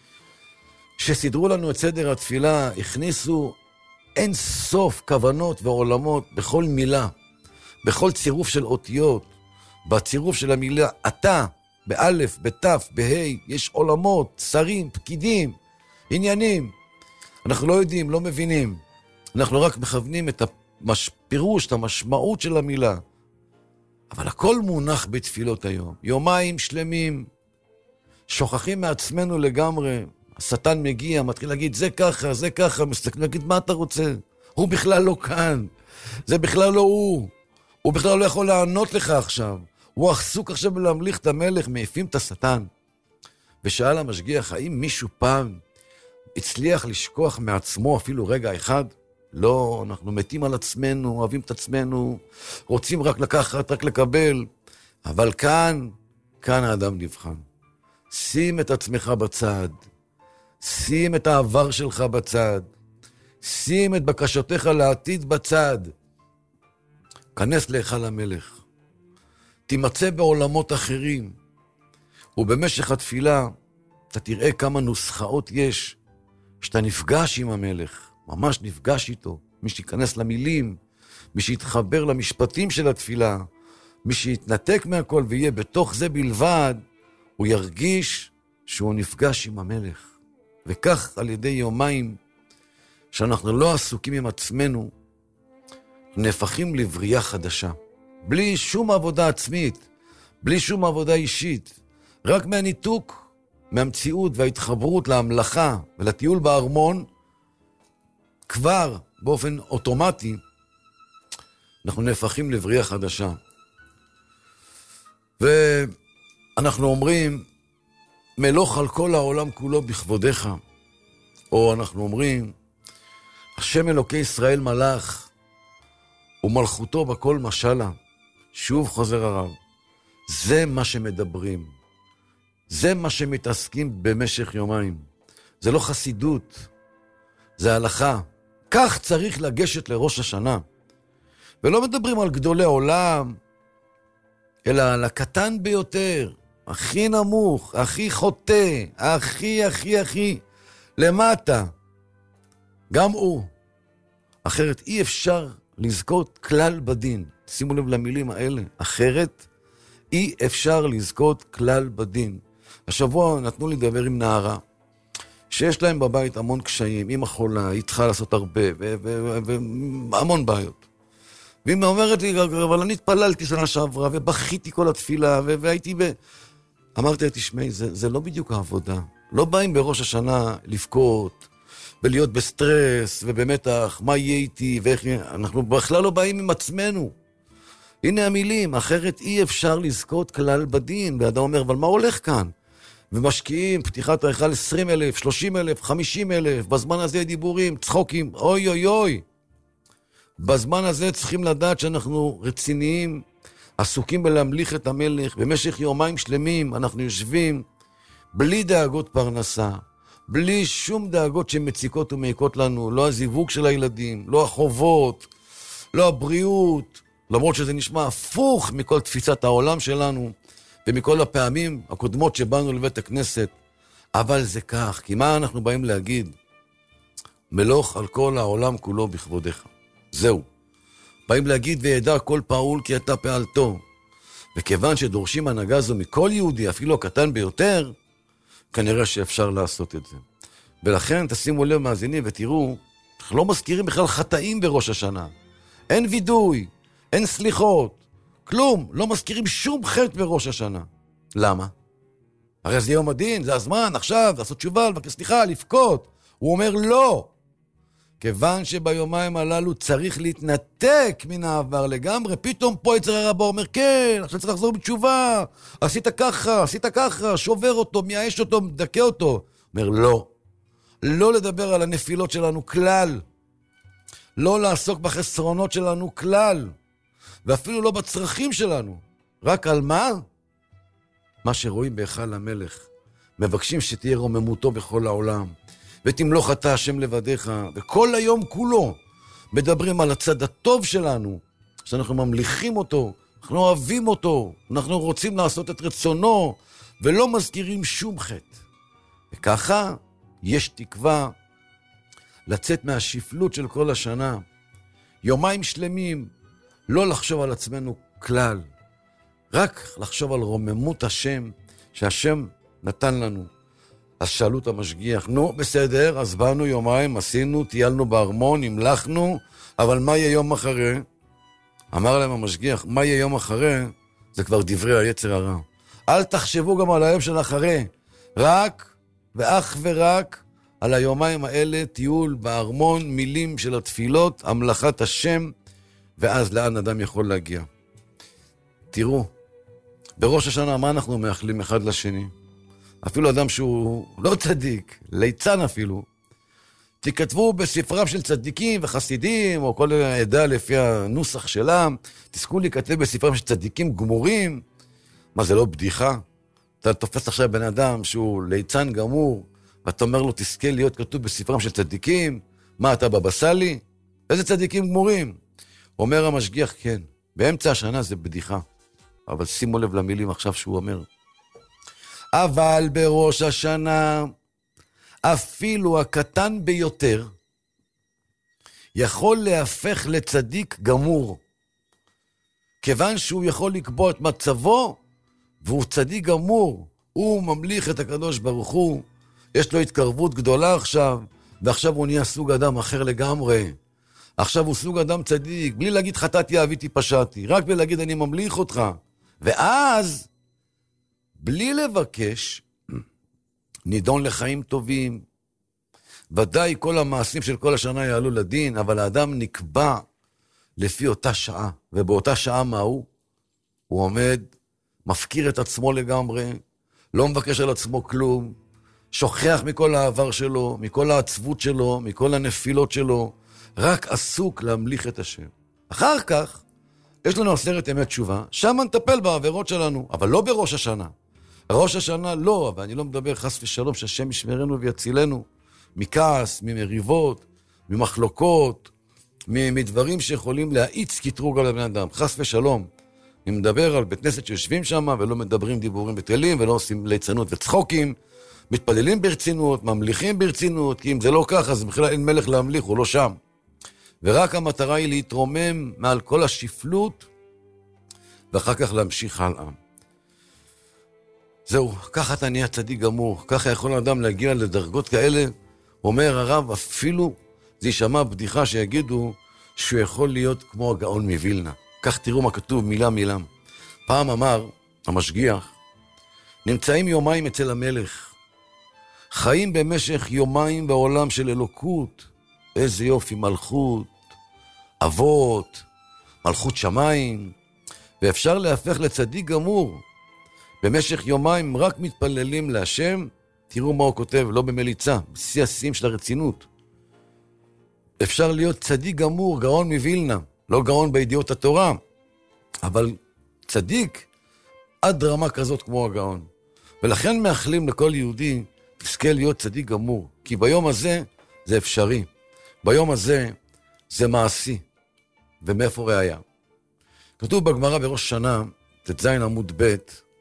שסידרו לנו את סדר התפילה, הכניסו אין סוף כוונות ועולמות בכל מילה, בכל צירוף של אותיות, בצירוף של המילה אתה, באלף, בתף, בהי, יש עולמות, שרים, פקידים, עניינים. אנחנו לא יודעים, לא מבינים. אנחנו רק מכוונים את הפירוש, את המשמעות של המילה. אבל הכל מונח בתפילות היום. יומיים שלמים, שוכחים מעצמנו לגמרי. השטן מגיע, מתחיל להגיד, זה ככה, זה ככה, מסתכלים, להגיד, מה אתה רוצה? הוא בכלל לא כאן. זה בכלל לא הוא. הוא בכלל לא יכול לענות לך עכשיו. הוא עסוק עכשיו להמליך את המלך, מעיפים את השטן. ושאל המשגיח, האם מישהו פעם הצליח לשכוח מעצמו אפילו רגע אחד? לא, אנחנו מתים על עצמנו, אוהבים את עצמנו, רוצים רק לקחת, רק לקבל. אבל כאן האדם נבחן. שים את עצמך בצד. שים את העבר שלך בצד. שים את בקשותיך לעתיד בצד. כנס להיכל המלך. תימצא בעולמות אחרים. ובמשך התפילה אתה תראה כמה נוסחאות יש שאתה נפגש עם המלך. ממש נפגש איתו. מי שיכנס למילים, מי שיתחבר למשפטים של התפילה, מי שיתנתק מהכל ויהיה בתוך זה בלבד, הוא ירגיש שהוא נפגש עם המלך. וכך על ידי יומיים שאנחנו לא עסוקים עם עצמנו, נהפכים לבריאה חדשה. בלי שום עבודה עצמית, בלי שום עבודה אישית, רק מהניתוק, מהמציאות וההתחברות להמלכה ולטיול בארמון, כבר באופן אוטומטי, אנחנו נהפכים לבריאה חדשה. ואנחנו אומרים, מלוך על כל העולם כולו בכבודך. או אנחנו אומרים, השם אלוקי ישראל מלך, ומלכותו בכל משלה. שוב חוזר הרב. זה מה שמדברים. זה מה שמתעסקים במשך יומיים. זה לא חסידות, זה הלכה. כך צריך לגשת לראש השנה. ולא מדברים על גדולי עולם, אלא על הקטן ביותר, הכי נמוך, הכי חוטא, הכי למטה. גם הוא. אחרת אי אפשר לזכות כלל בדין. שימו לב למילים האלה. אחרת אי אפשר לזכות כלל בדין. השבוע נתנו לי לדבר עם נערה, שיש להם בבית המון קשיים, אמא חולה, היא צריכה לעשות הרבה, והמון בעיות. והיא אומרת לי, אבל אני התפללתי שנה שעברה, ובכיתי כל התפילה, והייתי אמרתי לה, תשמעי, זה לא בדיוק העבודה. לא באים בראש השנה לבכות, ולהיות בסטרס, ובמתח, מה יהיה איתי, ואיך אנחנו בכלל לא באים עם עצמנו. הנה המילים, אחרת אי אפשר לזכות כלל בדין. ואדם אומר, אבל מה הולך כאן? ומשקיעים, פתיחת ההיכל 20,000, 30,000, 50,000, בזמן הזה דיבורים, צחוקים, אוי אוי אוי. בזמן הזה צריכים לדעת שאנחנו רציניים, עסוקים בלהמליך את המלך, במשך יומיים שלמים אנחנו יושבים, בלי דאגות פרנסה, בלי שום דאגות שמציקות ומעיקות לנו, לא הזיווג של הילדים, לא החובות, לא הבריאות, למרות שזה נשמע הפוך מכל תפיסת העולם שלנו, ומכל הפעמים הקודמות שבאנו לבית הכנסת, אבל זה כך, כי מה אנחנו באים להגיד? מלוך על כל העולם כולו בכבודך. זהו. באים להגיד וידע כל פעול כי אתה פעלתו. וכיוון שדורשים הנהגה זו מכל יהודי, אפילו הקטן ביותר, כנראה שאפשר לעשות את זה. ולכן תשימו לב מאזינים ותראו, אנחנו לא מזכירים בכלל חטאים בראש השנה. אין וידוי, אין סליחות, כלום, לא מזכירים שום חטא בראש השנה. למה? הרי זה יום הדין, זה הזמן, עכשיו, לעשות תשובה, לבקש סליחה, לבכות. הוא אומר לא. כיוון שביומיים הללו צריך להתנתק מן העבר לגמרי, פתאום פה יצר הרע אומר, כן, עכשיו צריך לחזור בתשובה, עשית ככה, שובר אותו, מייאש אותו, מדכא אותו. אומר לא. לא לדבר על הנפילות שלנו כלל. לא לעסוק בחסרונות שלנו כלל. ואפילו לא בצרכים שלנו. רק על מה? מה שרואים בהיכל המלך. מבקשים שתהיה רוממותו בכל העולם. ותמלוך אתה השם לבדיך. וכל היום כולו מדברים על הצד הטוב שלנו. שאנחנו ממליכים אותו. אנחנו אוהבים אותו. אנחנו רוצים לעשות את רצונו. ולא מזכירים שום חטא. וככה יש תקווה לצאת מהשפלות של כל השנה. יומיים שלמים. לא לחשוב על עצמנו כלל. רק לחשוב על רוממות השם, שהשם נתן לנו. אז שאלו את המשגיח, נו, בסדר, אז באנו יומיים, עשינו, טיילנו בארמון, המלכנו, אבל מה יהיה יום אחרי? אמר להם המשגיח, מה יהיה יום אחרי? זה כבר דברי היצר הרע. אל תחשבו גם על היום של אחרי, רק ואך ורק על היומיים האלה, טיול בארמון, מילים של התפילות, המלכת השם, ואז לאן אדם יכול להגיע. תראו, בראש השנה מה אנחנו מאחלים אחד לשני? אפילו אדם שהוא לא צדיק, ליצן אפילו, תכתבו בספרם של צדיקים וחסידים, או כל עדה לפי הנוסח שלה, תזכו להיכתב בספרם של צדיקים גמורים. מה, זה לא בדיחה? אתה תופס עכשיו בן אדם שהוא ליצן גמור, ואתה אומר לו, תזכה להיות כתוב בספרם של צדיקים? מה, אתה בבא סאלי? איזה צדיקים גמורים? אומר המשגיח, כן, באמצע השנה זה בדיחה. אבל שימו לב למילים עכשיו שהוא אומר. אבל בראש השנה, אפילו הקטן ביותר, יכול להפך לצדיק גמור. כיוון שהוא יכול לקבוע את מצבו, והוא צדיק גמור, הוא ממליך את הקדוש ברוך הוא, יש לו התקרבות גדולה עכשיו, ועכשיו הוא נהיה סוג אדם אחר לגמרי. עכשיו הוא סוג אדם צדיק, בלי להגיד חטאתי, אהביתי, פשעתי, רק בלי להגיד אני ממליך אותך. ואז, בלי לבקש, נידון לחיים טובים. ודאי כל המעשים של כל השנה יעלו לדין, אבל האדם נקבע לפי אותה שעה. ובאותה שעה מה הוא? הוא עומד, מפקיר את עצמו לגמרי, לא מבקש על עצמו כלום, שוכח מכל העבר שלו, מכל העצבות שלו, מכל הנפילות שלו, רק עסוק להמליך את השם. אחר כך, יש לנו 10 ימי תשובה, שם נטפל בעבירות שלנו, אבל לא בראש השנה. ראש השנה לא, אבל אני לא מדבר חס ושלום שהשם ישמרנו ויצילנו מכעס, ממריבות, ממחלוקות, מדברים שיכולים להאיץ קטרוג על הבן אדם. חס ושלום. אני מדבר על בית כנסת שיושבים שם ולא מדברים דיבורים בטלים ולא עושים ליצנות וצחוקים, מתפללים ברצינות, ממליכים ברצינות, כי אם זה לא ככה, אז בכלל אין מלך להמליך, הוא לא שם. ורק המטרה היא להתרומם מעל כל השפלות, ואחר כך להמשיך הלאה. זהו, ככה אתה נהיה צדיק גמור, ככה יכול האדם להגיע לדרגות כאלה. אומר הרב, אפילו זה יישמע בדיחה שיגידו שהוא יכול להיות כמו הגאון מווילנה. כך תראו מה כתוב מילה מילה. פעם אמר המשגיח, נמצאים יומיים אצל המלך, חיים במשך יומיים בעולם של אלוקות, איזה יופי, מלכות, אבות, מלכות שמיים, ואפשר להפך לצדיק גמור. במשך יומיים רק מתפללים להשם, תראו מה הוא כותב, לא במליצה, בשיא השיאים של הרצינות. אפשר להיות צדיק גמור, גאון מווילנה, לא גאון בידיעות התורה, אבל צדיק עד רמה כזאת כמו הגאון. ולכן מאחלים לכל יהודי, תזכה להיות צדיק גמור, כי ביום הזה זה אפשרי. ביום הזה זה מעשי. ומאיפה ראיה? כתוב בגמרא בראש שנה, ט"ז עמוד ב',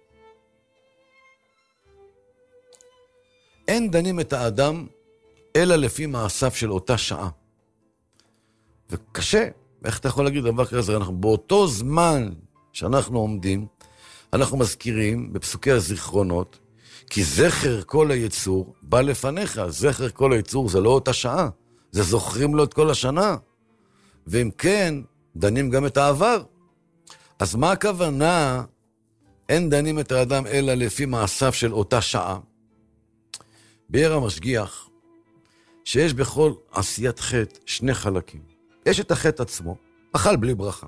אין דנים את האדם אלא לפי מעשיו של אותה שעה. וקשה, איך אתה יכול להגיד דבר כזה? אנחנו באותו זמן שאנחנו עומדים, אנחנו מזכירים בפסוקי הזיכרונות, כי זכר כל היצור בא לפניך. זכר כל היצור זה לא אותה שעה, זה זוכרים לו את כל השנה. ואם כן, דנים גם את העבר. אז מה הכוונה? אין דנים את האדם אלא לפי מעשיו של אותה שעה. ביאר המשגיח, שיש בכל עשיית חטא שני חלקים. יש את החטא עצמו, אכל בלי ברכה.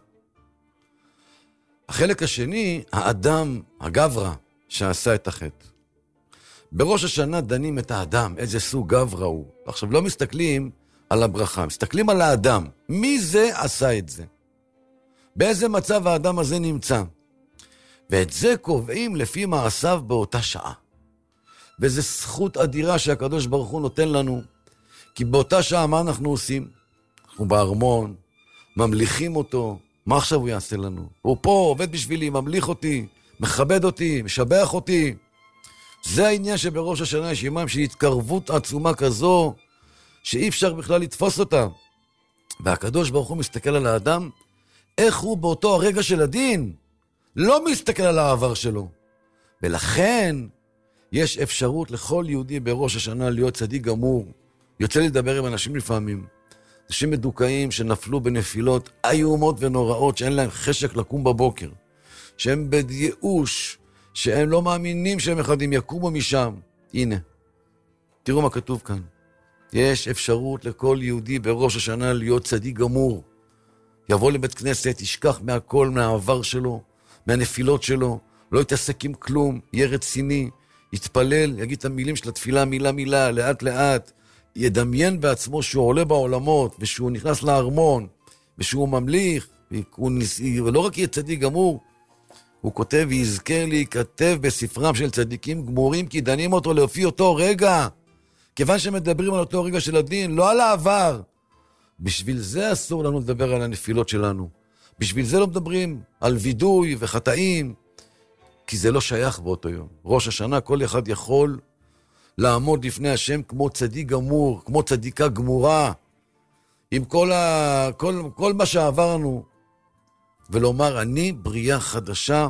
החלק השני, האדם, הגברא, שעשה את החטא. בראש השנה דנים את האדם, איזה סוג גברא הוא. עכשיו לא מסתכלים על הברכה, מסתכלים על האדם. מי זה עשה את זה? באיזה מצב האדם הזה נמצא? ואת זה קובעים לפי מעשיו באותה שעה. וזו זכות אדירה שהקדוש ברוך הוא נותן לנו, כי באותה שעה מה אנחנו עושים? אנחנו בארמון, ממליכים אותו, מה עכשיו הוא יעשה לנו? הוא פה, עובד בשבילי, ממליך אותי, מכבד אותי, משבח אותי. זה העניין שבראש השנה יש ימיים של התקרבות עצומה כזו, שאי אפשר בכלל לתפוס אותה. והקדוש ברוך הוא מסתכל על האדם, איך הוא באותו הרגע של הדין, לא מסתכל על העבר שלו. ולכן יש אפשרות לכל יהודי בראש השנה להיות צדיק גמור. יוצא לי לדבר עם אנשים לפעמים, אנשים מדוכאים שנפלו בנפילות איומות ונוראות, שאין להם חשק לקום בבוקר, שהם בייאוש, שהם לא מאמינים שהם אחדים יקומו משם. הנה, תראו מה כתוב כאן. יש אפשרות לכל יהודי בראש השנה להיות צדיק גמור. יבוא לבית כנסת, ישכח מהכל, מהעבר שלו, מהנפילות שלו, לא יתעסק עם כלום, יהיה רציני, יתפלל, יגיד את המילים של התפילה מילה מילה, לאט לאט, ידמיין בעצמו שהוא עולה בעולמות, ושהוא נכנס לארמון, ושהוא ממליך, ולא רק יהיה צדיק גמור, הוא כותב, ויזכר לי, כתב בספרם של צדיקים גמורים, כי דנים אותו לפי אותו רגע, כיוון שמדברים על אותו רגע של הדין, לא על העבר. בשביל זה אסור לנו לדבר על הנפילות שלנו. בשביל זה לא מדברים על וידוי וחטאים, כי זה לא שייך באותו יום. ראש השנה כל אחד יכול לעמוד לפני השם כמו צדיק גמור, כמו צדיקה גמורה, עם כל מה שעברנו, ולומר, אני בריאה חדשה,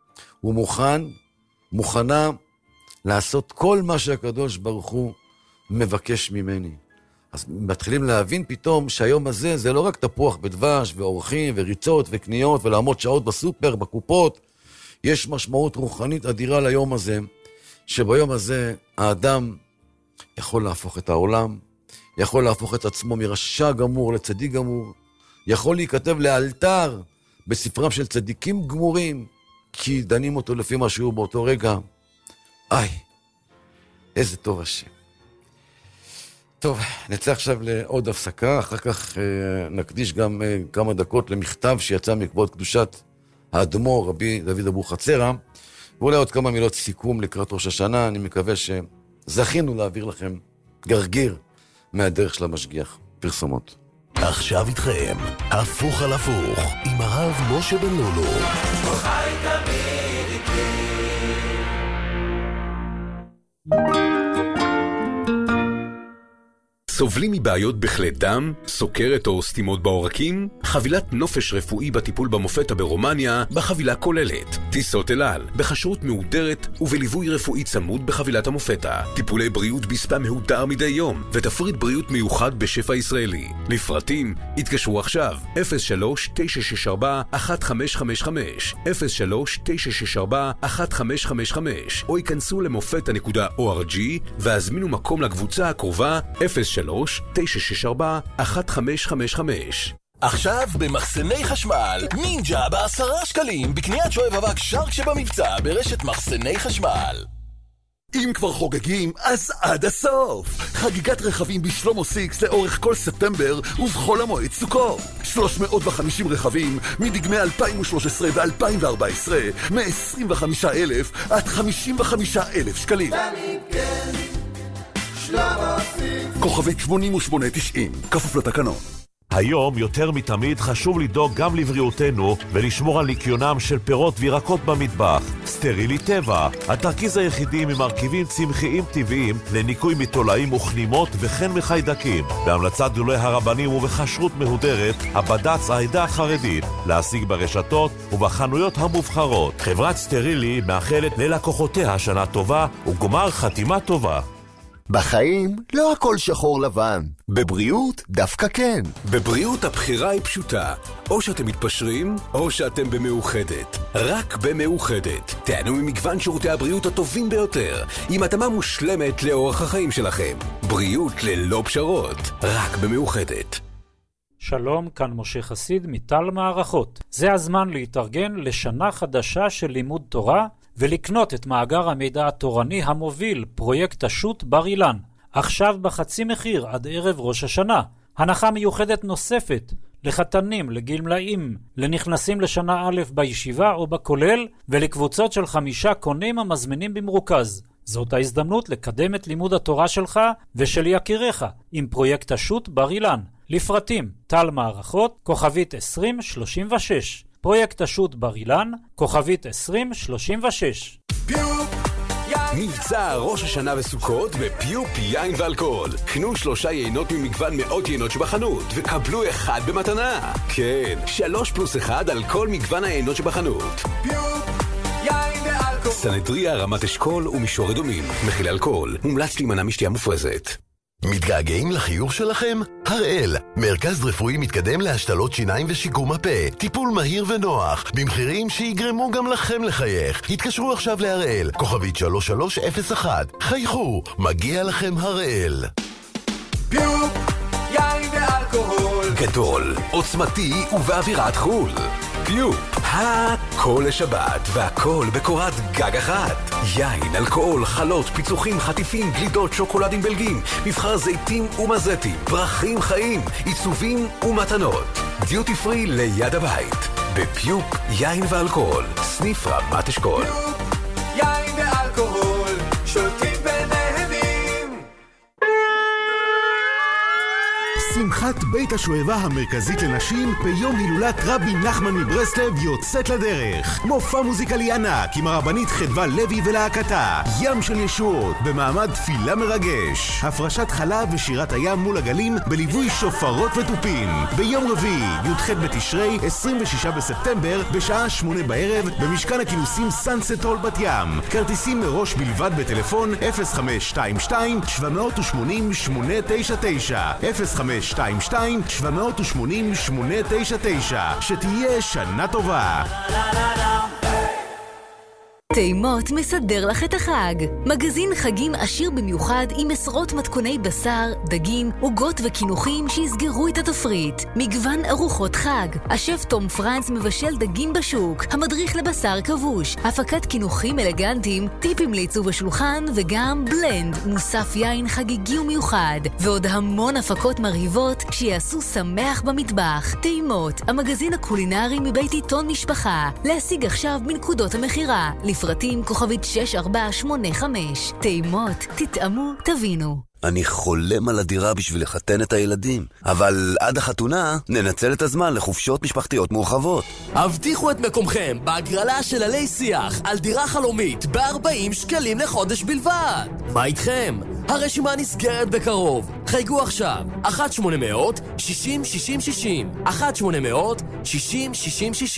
מוכנה לעשות כל מה שהקדוש ברוך הוא מבקש ממני. אז מתחילים להבין פתאום שהיום הזה זה לא רק תפוח בדבש ואורחים וריצות וקניות ולעמוד שעות בסופר, בקופות. יש משמעות רוחנית אדירה ליום הזה, שביום הזה האדם יכול להפוך את העולם, יכול להפוך את עצמו מרשע גמור לצדיק גמור, יכול להיכתב לאלתר בספרם של צדיקים גמורים, כי דנים אותו לפי מה שהוא באותו רגע. איזה טוב השם. טוב, נצא עכשיו לעוד הפסקה, אחר כך נקדיש גם כמה דקות למכתב שיצא מכבוד קדושת האדמו"ר רבי דוד אבוחצירא, ואולי עוד כמה מילות סיכום לקראת ראש השנה. אני מקווה שזכינו להעביר לכם גרגיר מהדרך של המשגיח. פרסומות. עכשיו איתכם, הפוך על הפוך, עם הרב משה בן לולו. חי תמיד איתי. סובלים מבעיות בכלי דם, סוכרת או סתימות בעורקים? חבילת נופש רפואי בטיפול במופתא ברומניה בחבילה כוללת. טיסות אל על, בכשרות מהודרת ובליווי רפואי צמוד בחבילת המופתא. טיפולי בריאות בספא מהודר מדי יום, ותפריט בריאות מיוחד בשפע ישראלי. לפרטים, התקשרו עכשיו, 03-964-1555, 03-964-1555, או ייכנסו למופתא.org והזמינו מקום לקבוצה הקרובה 03-964-1555. עכשיו במחסני חשמל, נינג'ה ב10 שקלים, בקניית שואב אבק שרק שבמבצע ברשת מחסני חשמל. אם כבר חוגגים, אז עד הסוף! חגיגת רכבים בשלמה סיקס לאורך כל ספטמבר ובכל המועד סוכות. 350 רכבים מדגמי 2013 ו-2014, מ-25,000 עד 55,000 שקלים. כוכבית 8890, כפוף לתקנון. היום יותר מתמיד חשוב לדאוג גם לבריאותנו ולשמור על ניקיונם של פירות וירקות במטבח. סטרילי טבע, התרכיז היחידי ממרכיבים צמחיים טבעיים לניקוי מתולעים וכנימות וכן מחיידקים. בהמלצת גדולי הרבנים ובכשרות מהודרת, הבד"ץ העדה החרדית, להשיג ברשתות ובחנויות המובחרות. חברת סטרילי מאחלת ללקוחותיה שנה טובה וגמר חתימה טובה. בחיים לא הכל שחור לבן. בבריאות דווקא כן. בבריאות הבחירה היא פשוטה. או שאתם מתפשרים, או שאתם במאוחדת. רק במאוחדת. תענו ממגוון שירותי הבריאות הטובים ביותר, עם התאמה מושלמת לאורח החיים שלכם. בריאות ללא פשרות. רק במאוחדת. שלום, כאן משה חסיד מטל מערכות. זה הזמן להתארגן לשנה חדשה של לימוד תורה ולקנות את מאגר המידע התורני המוביל, פרויקט השו"ת בר אילן. עכשיו בחצי מחיר עד ערב ראש השנה. הנחה מיוחדת נוספת לחתנים, לגמלאים, לנכנסים לשנה א' בישיבה או בכולל, ולקבוצות של 5 קונים המזמינים במרוכז. זאת ההזדמנות לקדם את לימוד התורה שלך ושל יקיריך עם פרויקט השו"ת בר אילן. לפרטים, טל מערכות, כוכבית 2036. פרויקט השו"ת בר אילן, כוכבית 2036. מבצע ראש השנה וסוכות בפיופ יין ואלכוהול. קנו 3 יינות ממגוון מאות יינות שבחנות וקבלו 1 במתנה. כן, 3+1 על כל מגוון היינות שבחנות. פיופ יין ואלכוהול. סנהדריה, רמת אשכול ומישור אדומים. מכיל אלכוהול, מומלץ להימנע משתייה מופרזת. מתגעגעים לחיוך שלכם? הראל, מרכז רפואי מתקדם להשתלות שיניים ושיקום הפה, טיפול מהיר ונוח, במחירים שיגרמו גם לכם לחייך. התקשרו עכשיו להראל, כוכבית 3301. חייכו, מגיע לכם הראל. פיופ, יין ואלכוהול. גדול, עוצמתי ובאווירת חול. פיופ, הכל לשבת והכל בקורת גג אחת. יין, אלכוהול, חלות, פיצוחים, חטיפים, גלידות, שוקולדים בלגים, מבחר זיתים ומזטים, פרחים חיים, עיצובים ומתנות. דיוטי פרי ליד הבית. בפיופ, יין ואלכוהול. סניף רמת אשכול. פיופ, יין ואלכוהול. שולטים ונהנים. שמחת בית השואבה המרכזית לנשים ביום הילולת רבי נחמן מברסלב יוצאת לדרך. מופע מוזיקלי ענק עם הרבנית חדווה לוי ולהקתה. ים של ישועות במעמד תפילה מרגש. הפרשת חלב ושירת הים מול הגלים בליווי שופרות וטופים. ביום רביעי, י"ח בתשרי, 26 בספטמבר, בשעה 8 בערב, במשכן הכינוסים סאנסט הול בת ים. כרטיסים מראש בלבד בטלפון 0522 780 899 0522 780 899. שתהיה שנה טובה. תימות מסדר לך את החג. מגזין חגים עשיר במיוחד עם עשרות מתכוני בשר, דגים, עוגות וכינוחים שיסגרו את התפריט. מגוון ארוחות חג. השף תום פרנס מבשל דגים בשוק. המדריך לבשר כבוש. הפקת כינוחים אלגנטיים, טיפים לעיצוב השולחן וגם בלנד, מוסף יין חגיגי ומיוחד. ועוד המון הפקות מרהיבות שיעשו שמח במטבח. תימות, המגזין הקולינרי מבית עיתון משפחה. להשיג עכשיו בנקודות המחירה. לפרטים כוכבית 6485. תימות, תטעמו, תבינו. אני חולם על הדירה בשביל לחתן את הילדים, אבל עד החתונה ננצל את הזמן לחופשות משפחתיות מורחבות. הבטיחו את מקומכם בהגרלה של עלי שיח על דירה חלומית ב-40 שקלים לחודש בלבד. מה איתכם? הרשימה נסגרת בקרוב. חייגו עכשיו 1-800-60-60-60 1-800-60-60-60.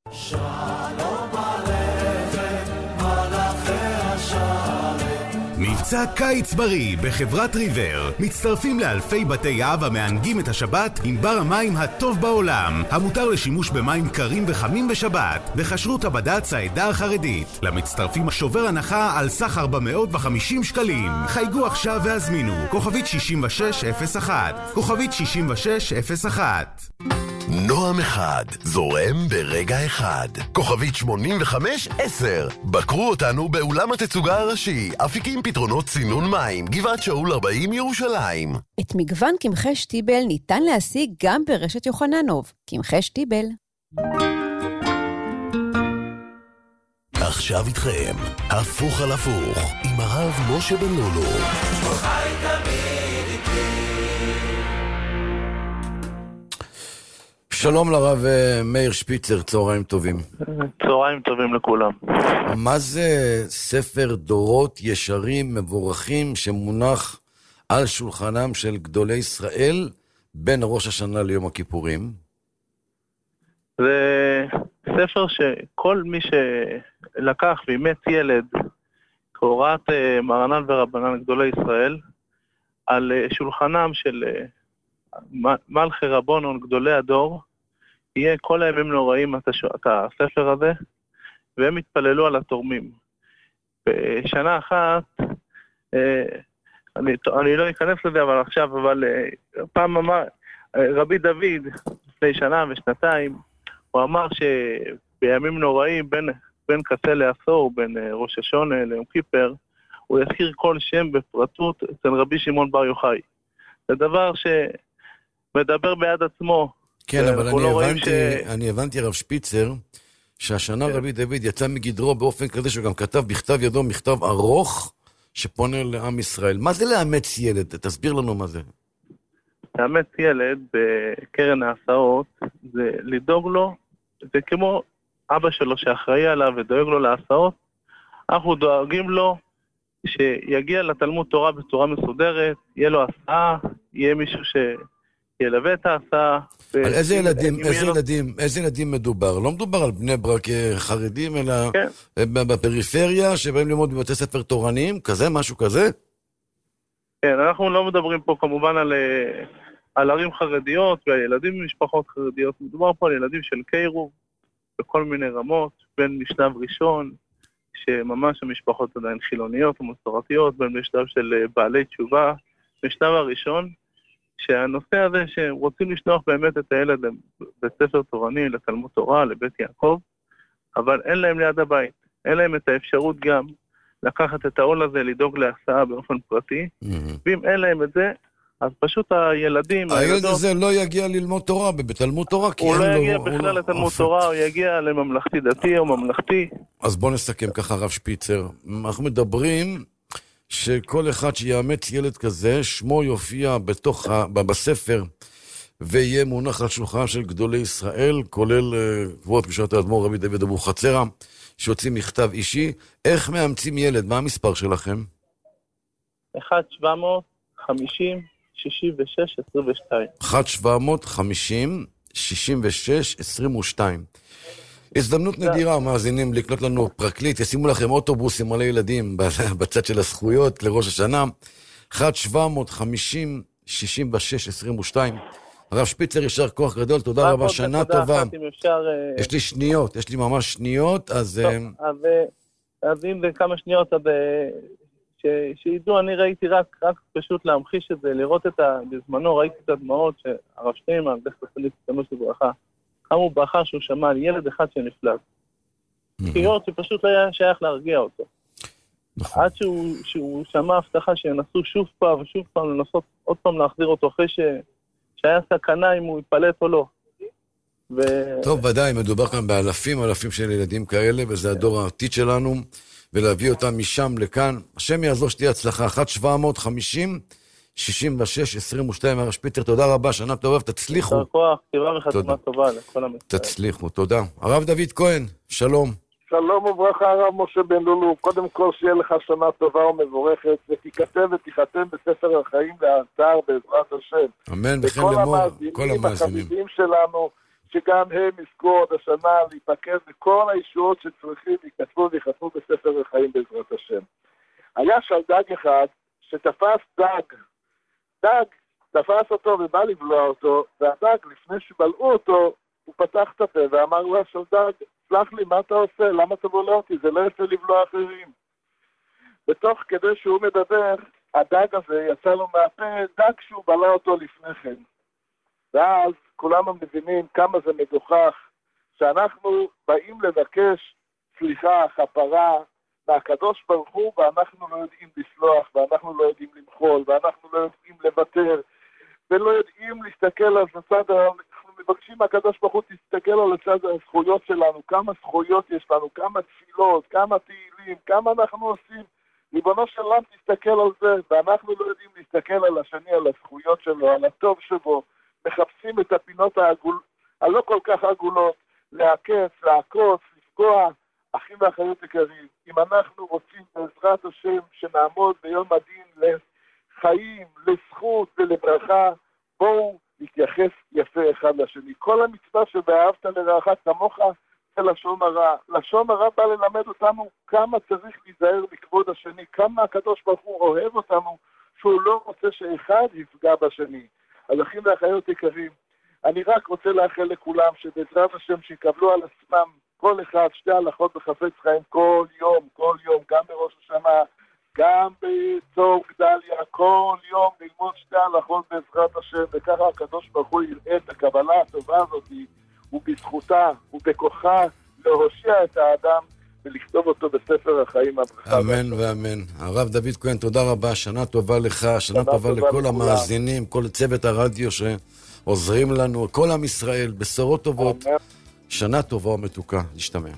מבצע קיץ בריא בחברת ריבר. מצטרפים לאלפי בתי אב המענגים את השבת עם בר המים הטוב בעולם, המותר לשימוש במים קרים וחמים בשבת, בכשרות הבד"ץ העדה החרדית. למצטרפים שובר הנחה על סך 450 שקלים. חייגו עכשיו והזמינו כוכבית 6601 כוכבית 6601. נועם אחד, זורם ברגע אחד. כוכבית 8510. בקרו אותנו באולם התצוגה הראשי, אפיקים פתרונות צינון מים, גבעת שאול 40 ירושלים. את מגוון קמחי שטיבל ניתן להשיג גם ברשת יוחננוב. קמחי שטיבל. עכשיו איתכם, הפוך על הפוך, עם הרב משה בן לולו. חי תמיד איתי. שלום לרב מאיר שפיצר, צהריים טובים. צהריים טובים לכולם. מה זה ספר דורות ישרים מבורכים שמונח על שולחנם של גדולי ישראל בין ראש השנה ליום הכיפורים? זה ספר שכל מי שלקח ואימץ ילד כהוראת מרנן ורבנן גדולי ישראל, על שולחנם של מלכי רבונון, גדולי הדור, יהיה כל הימים נוראים את הספר הזה, והם התפללו על התורמים. בשנה אחת, אני לא אכנס לזה אבל עכשיו, אבל פעם אמר, רבי דוד, לפני שנה ושנתיים, הוא אמר שבימים נוראים, בין קצה לעשור, בין ראש השונה ליום כיפר, הוא יזכיר כל שם בפרטות אצל רבי שמעון בר יוחאי. זה דבר שמדבר בעד עצמו. כן, אבל אני הבנתי רב שפיצר, שהשנה רבי דוד יצא מגדרו באופן כזה שהוא גם כתב בכתב ידו מכתב ארוך שפונה לעם ישראל. מה זה לאמץ ילד? תסביר לנו מה זה. לאמץ ילד בקרן ההסעות זה לדאוג לו, זה כמו אבא שלו שאחראי עליו ודואג לו להסעות, אנחנו דואגים לו שיגיע לתלמוד תורה בצורה מסודרת, יהיה לו הסעה, יהיה מישהו ילווה את ההסעה. על איזה ילדים מדובר? לא מדובר על בני ברק חרדים, אלא בפריפריה, שבאים ללמוד בבתי ספר תורניים, כזה, משהו כזה? כן, אנחנו לא מדברים פה כמובן על ערים חרדיות, וילדים ממשפחות חרדיות, מדובר פה על ילדים של קירוב, בכל מיני רמות, בין משלב ראשון, שממש המשפחות עדיין חילוניות ומסורתיות, בין משלב של בעלי תשובה, משלב הראשון, שהנושא הזה שהם רוצים לשלוח באמת את הילד לבית ספר תורני, לתלמוד תורה, לבית יעקב, אבל אין להם ליד הבית, אין להם את האפשרות גם לקחת את העול הזה, לדאוג להסעה באופן פרטי, ואם אין להם את זה, אז פשוט הילדים... הילד הזה לא יגיע ללמוד תורה בתלמוד תורה, כי הוא לא יגיע בכלל לתלמוד תורה, הוא יגיע לממלכתי דתי או ממלכתי. אז בוא נסכם ככה רב שפיצר, אנחנו מדברים שכל אחד שיאמץ ילד כזה, שמו יופיע בספר, ויהיה מונח על שולחן של גדולי ישראל, כולל כבוד קדושת האדמו"ר רבי דוד אבוחצירא, שיוצאים מכתב אישי. איך מאמצים ילד? מה המספר שלכם? 1-750-66-22. 1-750-66-22. הזדמנות נדירה, מאזינים, לקנות לנו פרקליט, ישימו לכם אוטובוסים מלא ילדים בצד של הזכויות לראש השנה. 1-750-66-22. הרב שפיצר, ישר כוח גדול, תודה רבה, שנה טובה. יש לי שניות, יש לי ממש שניות, אז... אז אם זה כמה שניות, אז שידעו, אני ראיתי רק פשוט להמחיש את זה, לראות בזמנו ראיתי את הדמעות שהרב שטיינמן, דרך תפליט תמוש לברכה, כמה הוא ברכה שהוא שמע על ילד אחד שנפלט. חיות שפשוט לא היה שייך להרגיע אותו. עד שהוא שמע הבטחה שינסו שוב פעם לנסות עוד פעם להחזיר אותו אחרי שהיה סכנה אם הוא יפלט או לא. טוב, ודאי, מדובר כאן באלפים של ילדים כאלה, וזה הדור העתיד שלנו, ולהביא אותם משם לכאן. השם יעזור שתהיה הצלחה. 1-750-66-22. הרב שפיצר, תודה רבה, שנה טובה, תצליחו. תודה כוח, תיבה וחתימה טובה לכל עם ישראל. תצליחו, תודה. הרב דוד כהן, שלום. שלום וברכה, הרב משה בן לולו. קודם כל שיהיה לך שנה טובה ומבורכת, ותיכתב ותיחתם בספר החיים והאתר בעזרת השם. אמן, וכן למור, כל המאזינים. החביבים שלנו, שגם הם יזכו עוד השנה להיפקד בכל הישועות שצריכים, ייכתבו ויחתמו בספר החיים בעזרת השם. היה שלדג אחד שתפס דג תפס אותו ובא לבלוע אותו, והדג לפני שבלעו אותו, הוא פתח את הפה ואמר לו השלדג, סלח לי, מה אתה עושה? למה אתה בולע אותי? זה לא יפה לבלוע אחרים. בתוך כדי שהוא מדבר, הדג הזה יצא לו מהפה דג שהוא בלע אותו לפני כן. ואז כולנו מבינים כמה זה מדוכח, שאנחנו באים לבקש סליחה, כפרה, מהקדוש ברוך הוא, ואנחנו לא יודעים לסלוח, ואנחנו לא יודעים למחול, ואנחנו לא יודעים לוותר, ולא יודעים להסתכל על הצד, אנחנו מבקשים מהקדוש ברוך הוא, תסתכל על הצד הזכויות שלנו, כמה זכויות יש לנו, כמה תפילות, כמה תהילים, כמה אנחנו עושים, ריבונו של עולם תסתכל על זה, ואנחנו לא יודעים להסתכל על השני, על הזכויות שלו, על הטוב שבו, מחפשים את הפינות הלא כל כך עגולות, לעקץ, לעקוץ, לפגוע, אחים ואחיות יקרים. אם אנחנו רוצים בעזרת השם שנעמוד ביום הדין לחיים, לזכות ולברכה, בואו נתייחס יפה אחד לשני. כל המצווה שבאהבת לרעך כמוך זה לשון הרע. לשון הרע בא ללמד אותנו כמה צריך להיזהר מכבוד השני, כמה הקדוש ברוך הוא אוהב אותנו, שהוא לא רוצה שאחד יפגע בשני. אז אחים ואחיות יקרים, אני רק רוצה לאחל לכולם שבעזרת השם שיקבלו על עצמם כל אחד שתי הלכות בחפץ חיים כל יום, גם בראש השנה, גם בצור גדליה, כל יום ללמוד שתי הלכות בעזרת השם, וככה הקדוש ברוך הוא יראה את הקבלה הטובה הזאת, ובזכותה ובכוחה להושיע את האדם ולכתוב אותו בספר החיים הברכה. אמן ואמן. הרב דוד כהן, תודה רבה, שנה טובה לך, שנה טובה לכל המאזינים, כל צוות הרדיו שעוזרים לנו, כל עם ישראל, בשורות טובות, שנה טובה ומתוקה, נשתמע.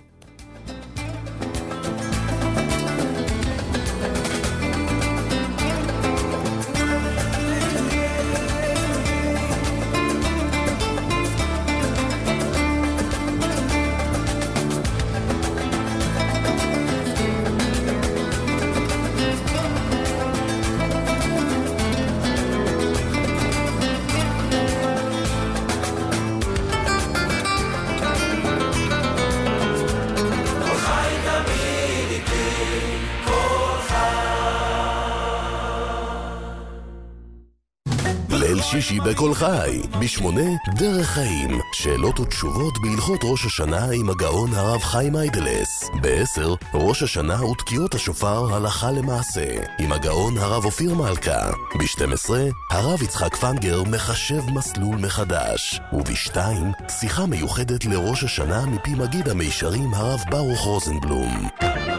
שישי בכל חי, ב8 דרך חיים, שאלות ותשובות בהלכות ראש השנה עם הגאון הרב חיים איידלס. ב10 ראש השנה ותקיעות השופר הלכה למעשה עם הגאון הרב אופיר מלכה. ב12 הרב יצחק פנגר מחשב מסלול מחדש. וב2 שיחה מיוחדת לראש השנה מפי מגיד המישרים הרב ברוך רוזנבלום.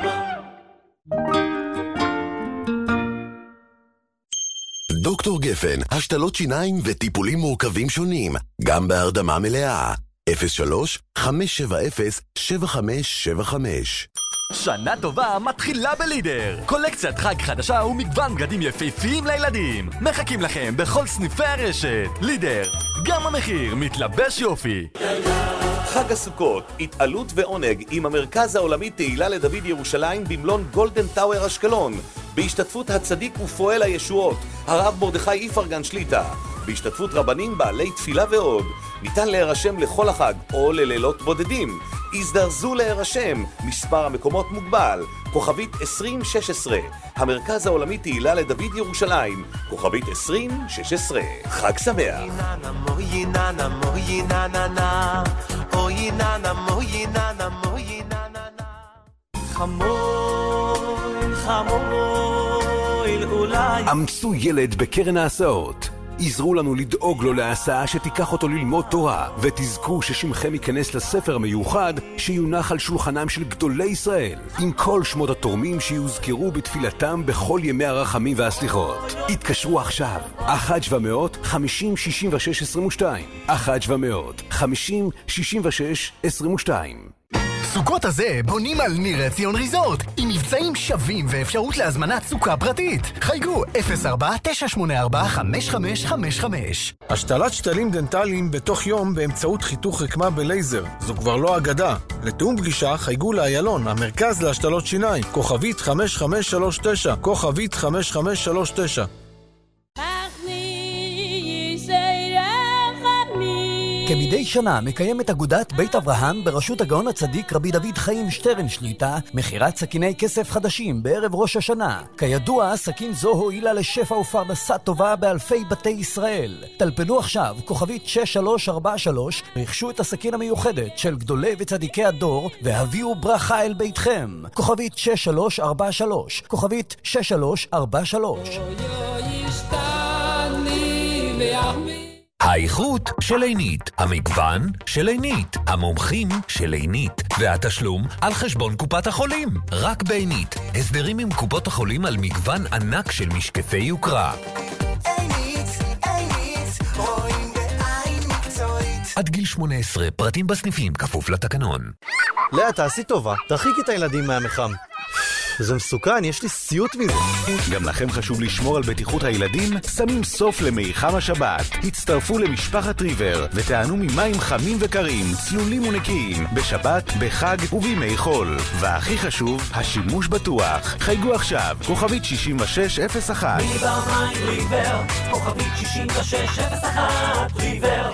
דוקטור גפן, השתלות שיניים וטיפולים מורכבים שונים, גם בהרדמה מלאה. 03-570-7575. שנה טובה מתחילה בלידר. קולקציית חג חדשה ומגוון בגדים יפהפיים לילדים. מחכים לכם בכל סניפי הרשת. לידר, גם המחיר מתלבש יופי. חג הסוכות, התעלות ועונג עם המרכז העולמי תהילה לדוד ירושלים במלון גולדן טאוור אשקלון, בהשתתפות הצדיק ופועל הישועות, הרב מרדכי איפרגן שליטה, בהשתתפות רבנים בעלי תפילה ועוד. ניתן להירשם לכל החג או ללילות בודדים. הזדרזו להירשם, מספר המקומות מוגבל. כוכבית 2016, המרכז העולמי תהילה לדוד ירושלים. כוכבית 2016. חג שמח. אמצו ילד בקרן ההסעות. עזרו לנו לדאוג לו להסעה שתיקח אותו ללמוד תורה, ותזכו ששמכם ייכנס לספר המיוחד שיונח על שולחנם של גדולי ישראל, עם כל שמות התורמים שיוזכרו בתפילתם בכל ימי הרחמים והסליחות. התקשרו עכשיו, 1-700-50-66-22, 1-700-50-66-22. סוכות הזה בונים על ניר עציון ריזורט, עם מבצעים שווים ואפשרות להזמנת סוכה פרטית. חייגו 04-984-5555. השתלת שתלים דנטליים בתוך יום באמצעות חיתוך רקמה בלייזר. זו כבר לא אגדה. לתאום פגישה חייגו לאיילון, המרכז להשתלות שיניים, כוכבית 5539, כוכבית 5539. כמדי שנה מקיימת אגודת בית אברהם בראשות הגאון הצדיק רבי דוד חיים שטרן שליטה מכירת סכיני כסף חדשים בערב ראש השנה. כידוע, סכין זו הועילה לשפע ופרנסה טובה באלפי בתי ישראל. טלפנו עכשיו, כוכבית 6343, רכשו את הסכין המיוחדת של גדולי וצדיקי הדור והביאו ברכה אל ביתכם. כוכבית 6343, כוכבית 6343. האיכות של עינית, המגוון של עינית, המומחים של עינית, והתשלום על חשבון קופת החולים. רק בעינית, הסדרים עם קופות החולים על מגוון ענק של משקפי יוקרה. עינית, רואים בעין מקצועית. עד גיל 18, פרטים בסניפים, כפוף לתקנון. לאה, תעשי טובה, תרחיק את הילדים מהמחם. זה מסוכן, יש לי סיוט מזה. גם לכם חשוב לשמור על בטיחות הילדים? שמים סוף למיחם השבת. הצטרפו למשפחת ריבר ותענו ממים חמים וקרים, צלולים ונקיים, בשבת, בחג ובימי חול. והכי חשוב, השימוש בטוח. חייגו עכשיו, כוכבית 6601. ריבר מים ריבר, כוכבית 6601, ריבר.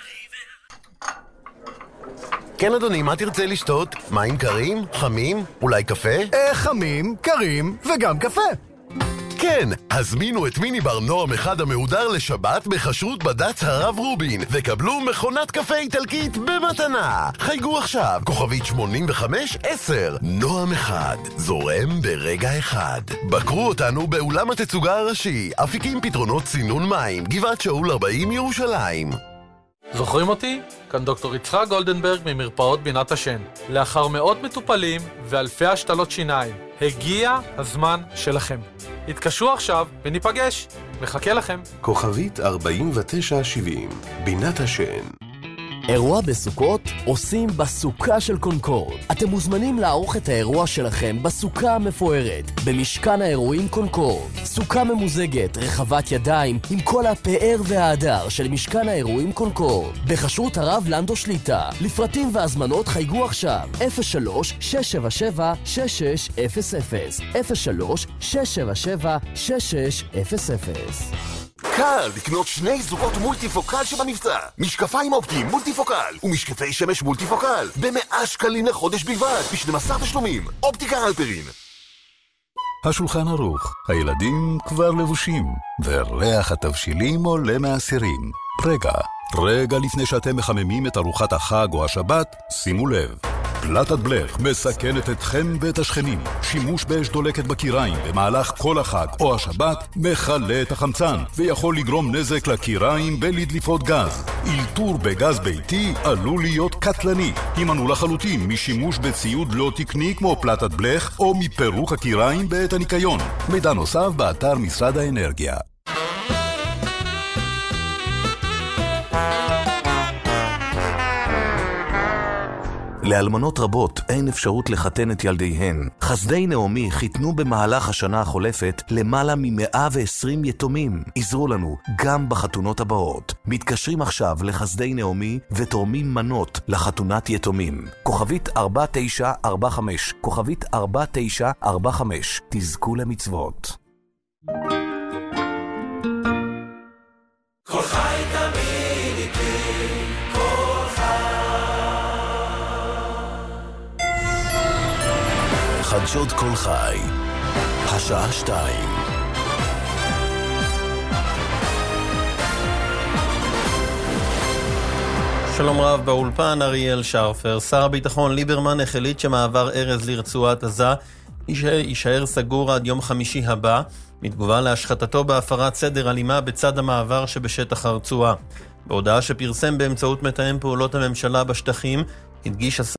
כן אדוני, מה תרצה לשתות? מים קרים? חמים? אולי קפה? חמים, קרים וגם קפה. כן, הזמינו את מיני בר נועם אחד המהודר לשבת בחשרות בד"ץ הרב רובין וקבלו מכונת קפה איטלקית במתנה. חייגו עכשיו, כוכבית 85-10. נועם אחד, זורם ברגע אחד. בקרו אותנו באולם התצוגה הראשי, אפיקים פתרונות צינון מים, גבעת שאול 40 ירושלים. זוכרים אותי? כאן דוקטור יצחק גולדנברג ממרפאות בינת השן. לאחר מאות מטופלים ואלפי השתלות שיניים, הגיע הזמן שלכם. התקשרו עכשיו וניפגש. מחכה לכם. כוכבית 4970, בינת השן. אירוע בסוכות עושים בסוכה של קונקורד. אתם מוזמנים לערוך את האירוע שלכם בסוכה המפוארת, במשכן האירועים קונקורד. סוכה ממוזגת, רחבת ידיים, עם כל הפאר וההדר של משכן האירועים קונקורד. בחשרות הרב לנדו שליטה. לפרטים והזמנות חייגו עכשיו. 03-677-6600. 03-677-6600. קל לקנות 2 זוגות מולטיפוקל שבמבצע. משקפיים אופטיים מולטיפוקל ומשקפי שמש מולטיפוקל ב100 שקלים לחודש בלבד, ב12 תשלומים. אופטיקה הלפרין. השולחן ערוך, הילדים כבר לבושים, וריח התבשילים עולה מהסירים. רגע לפני שאתם מחממים את ארוחת החג או השבת, שימו לב. פלטת בלך מסכנת אתכם ואת השכנים. שימוש באש דולקת בקיריים במהלך כל החג או השבת מחלה את החמצן ויכול לגרום נזק לקיריים ולדליפות גז. אילתור בגז ביתי עלול להיות קטלני. הימנעו לחלוטין משימוש בציוד לא תקני כמו פלטת בלך או מפירוק הקיריים בעת הניקיון. מידע נוסף באתר משרד האנרגיה. לאלמנות רבות אין אפשרות לחתן את ילדיהן. חסדי נעמי חיתנו במהלך השנה החולפת למעלה מ120 יתומים. עזרו לנו גם בחתונות הבאות. מתקשרים עכשיו לחסדי נעמי ותורמים מנות לחתונת יתומים. כוכבית 4945, כוכבית 4945. תזכו למצוות. כל חי תמיד איתי, כל חדשות כל חי, השעה 2. שלום רב באולפן, אריאל שרפר. שר הביטחון ליברמן החליט שמעבר ארז לרצועת עזה יישאר סגור עד יום חמישי הבא, מתגובה להשחתתו בהפרת סדר אלימה בצד המעבר שבשטח הרצועה. בהודעה שפרסם באמצעות מתאם פעולות הממשלה בשטחים, הדגיש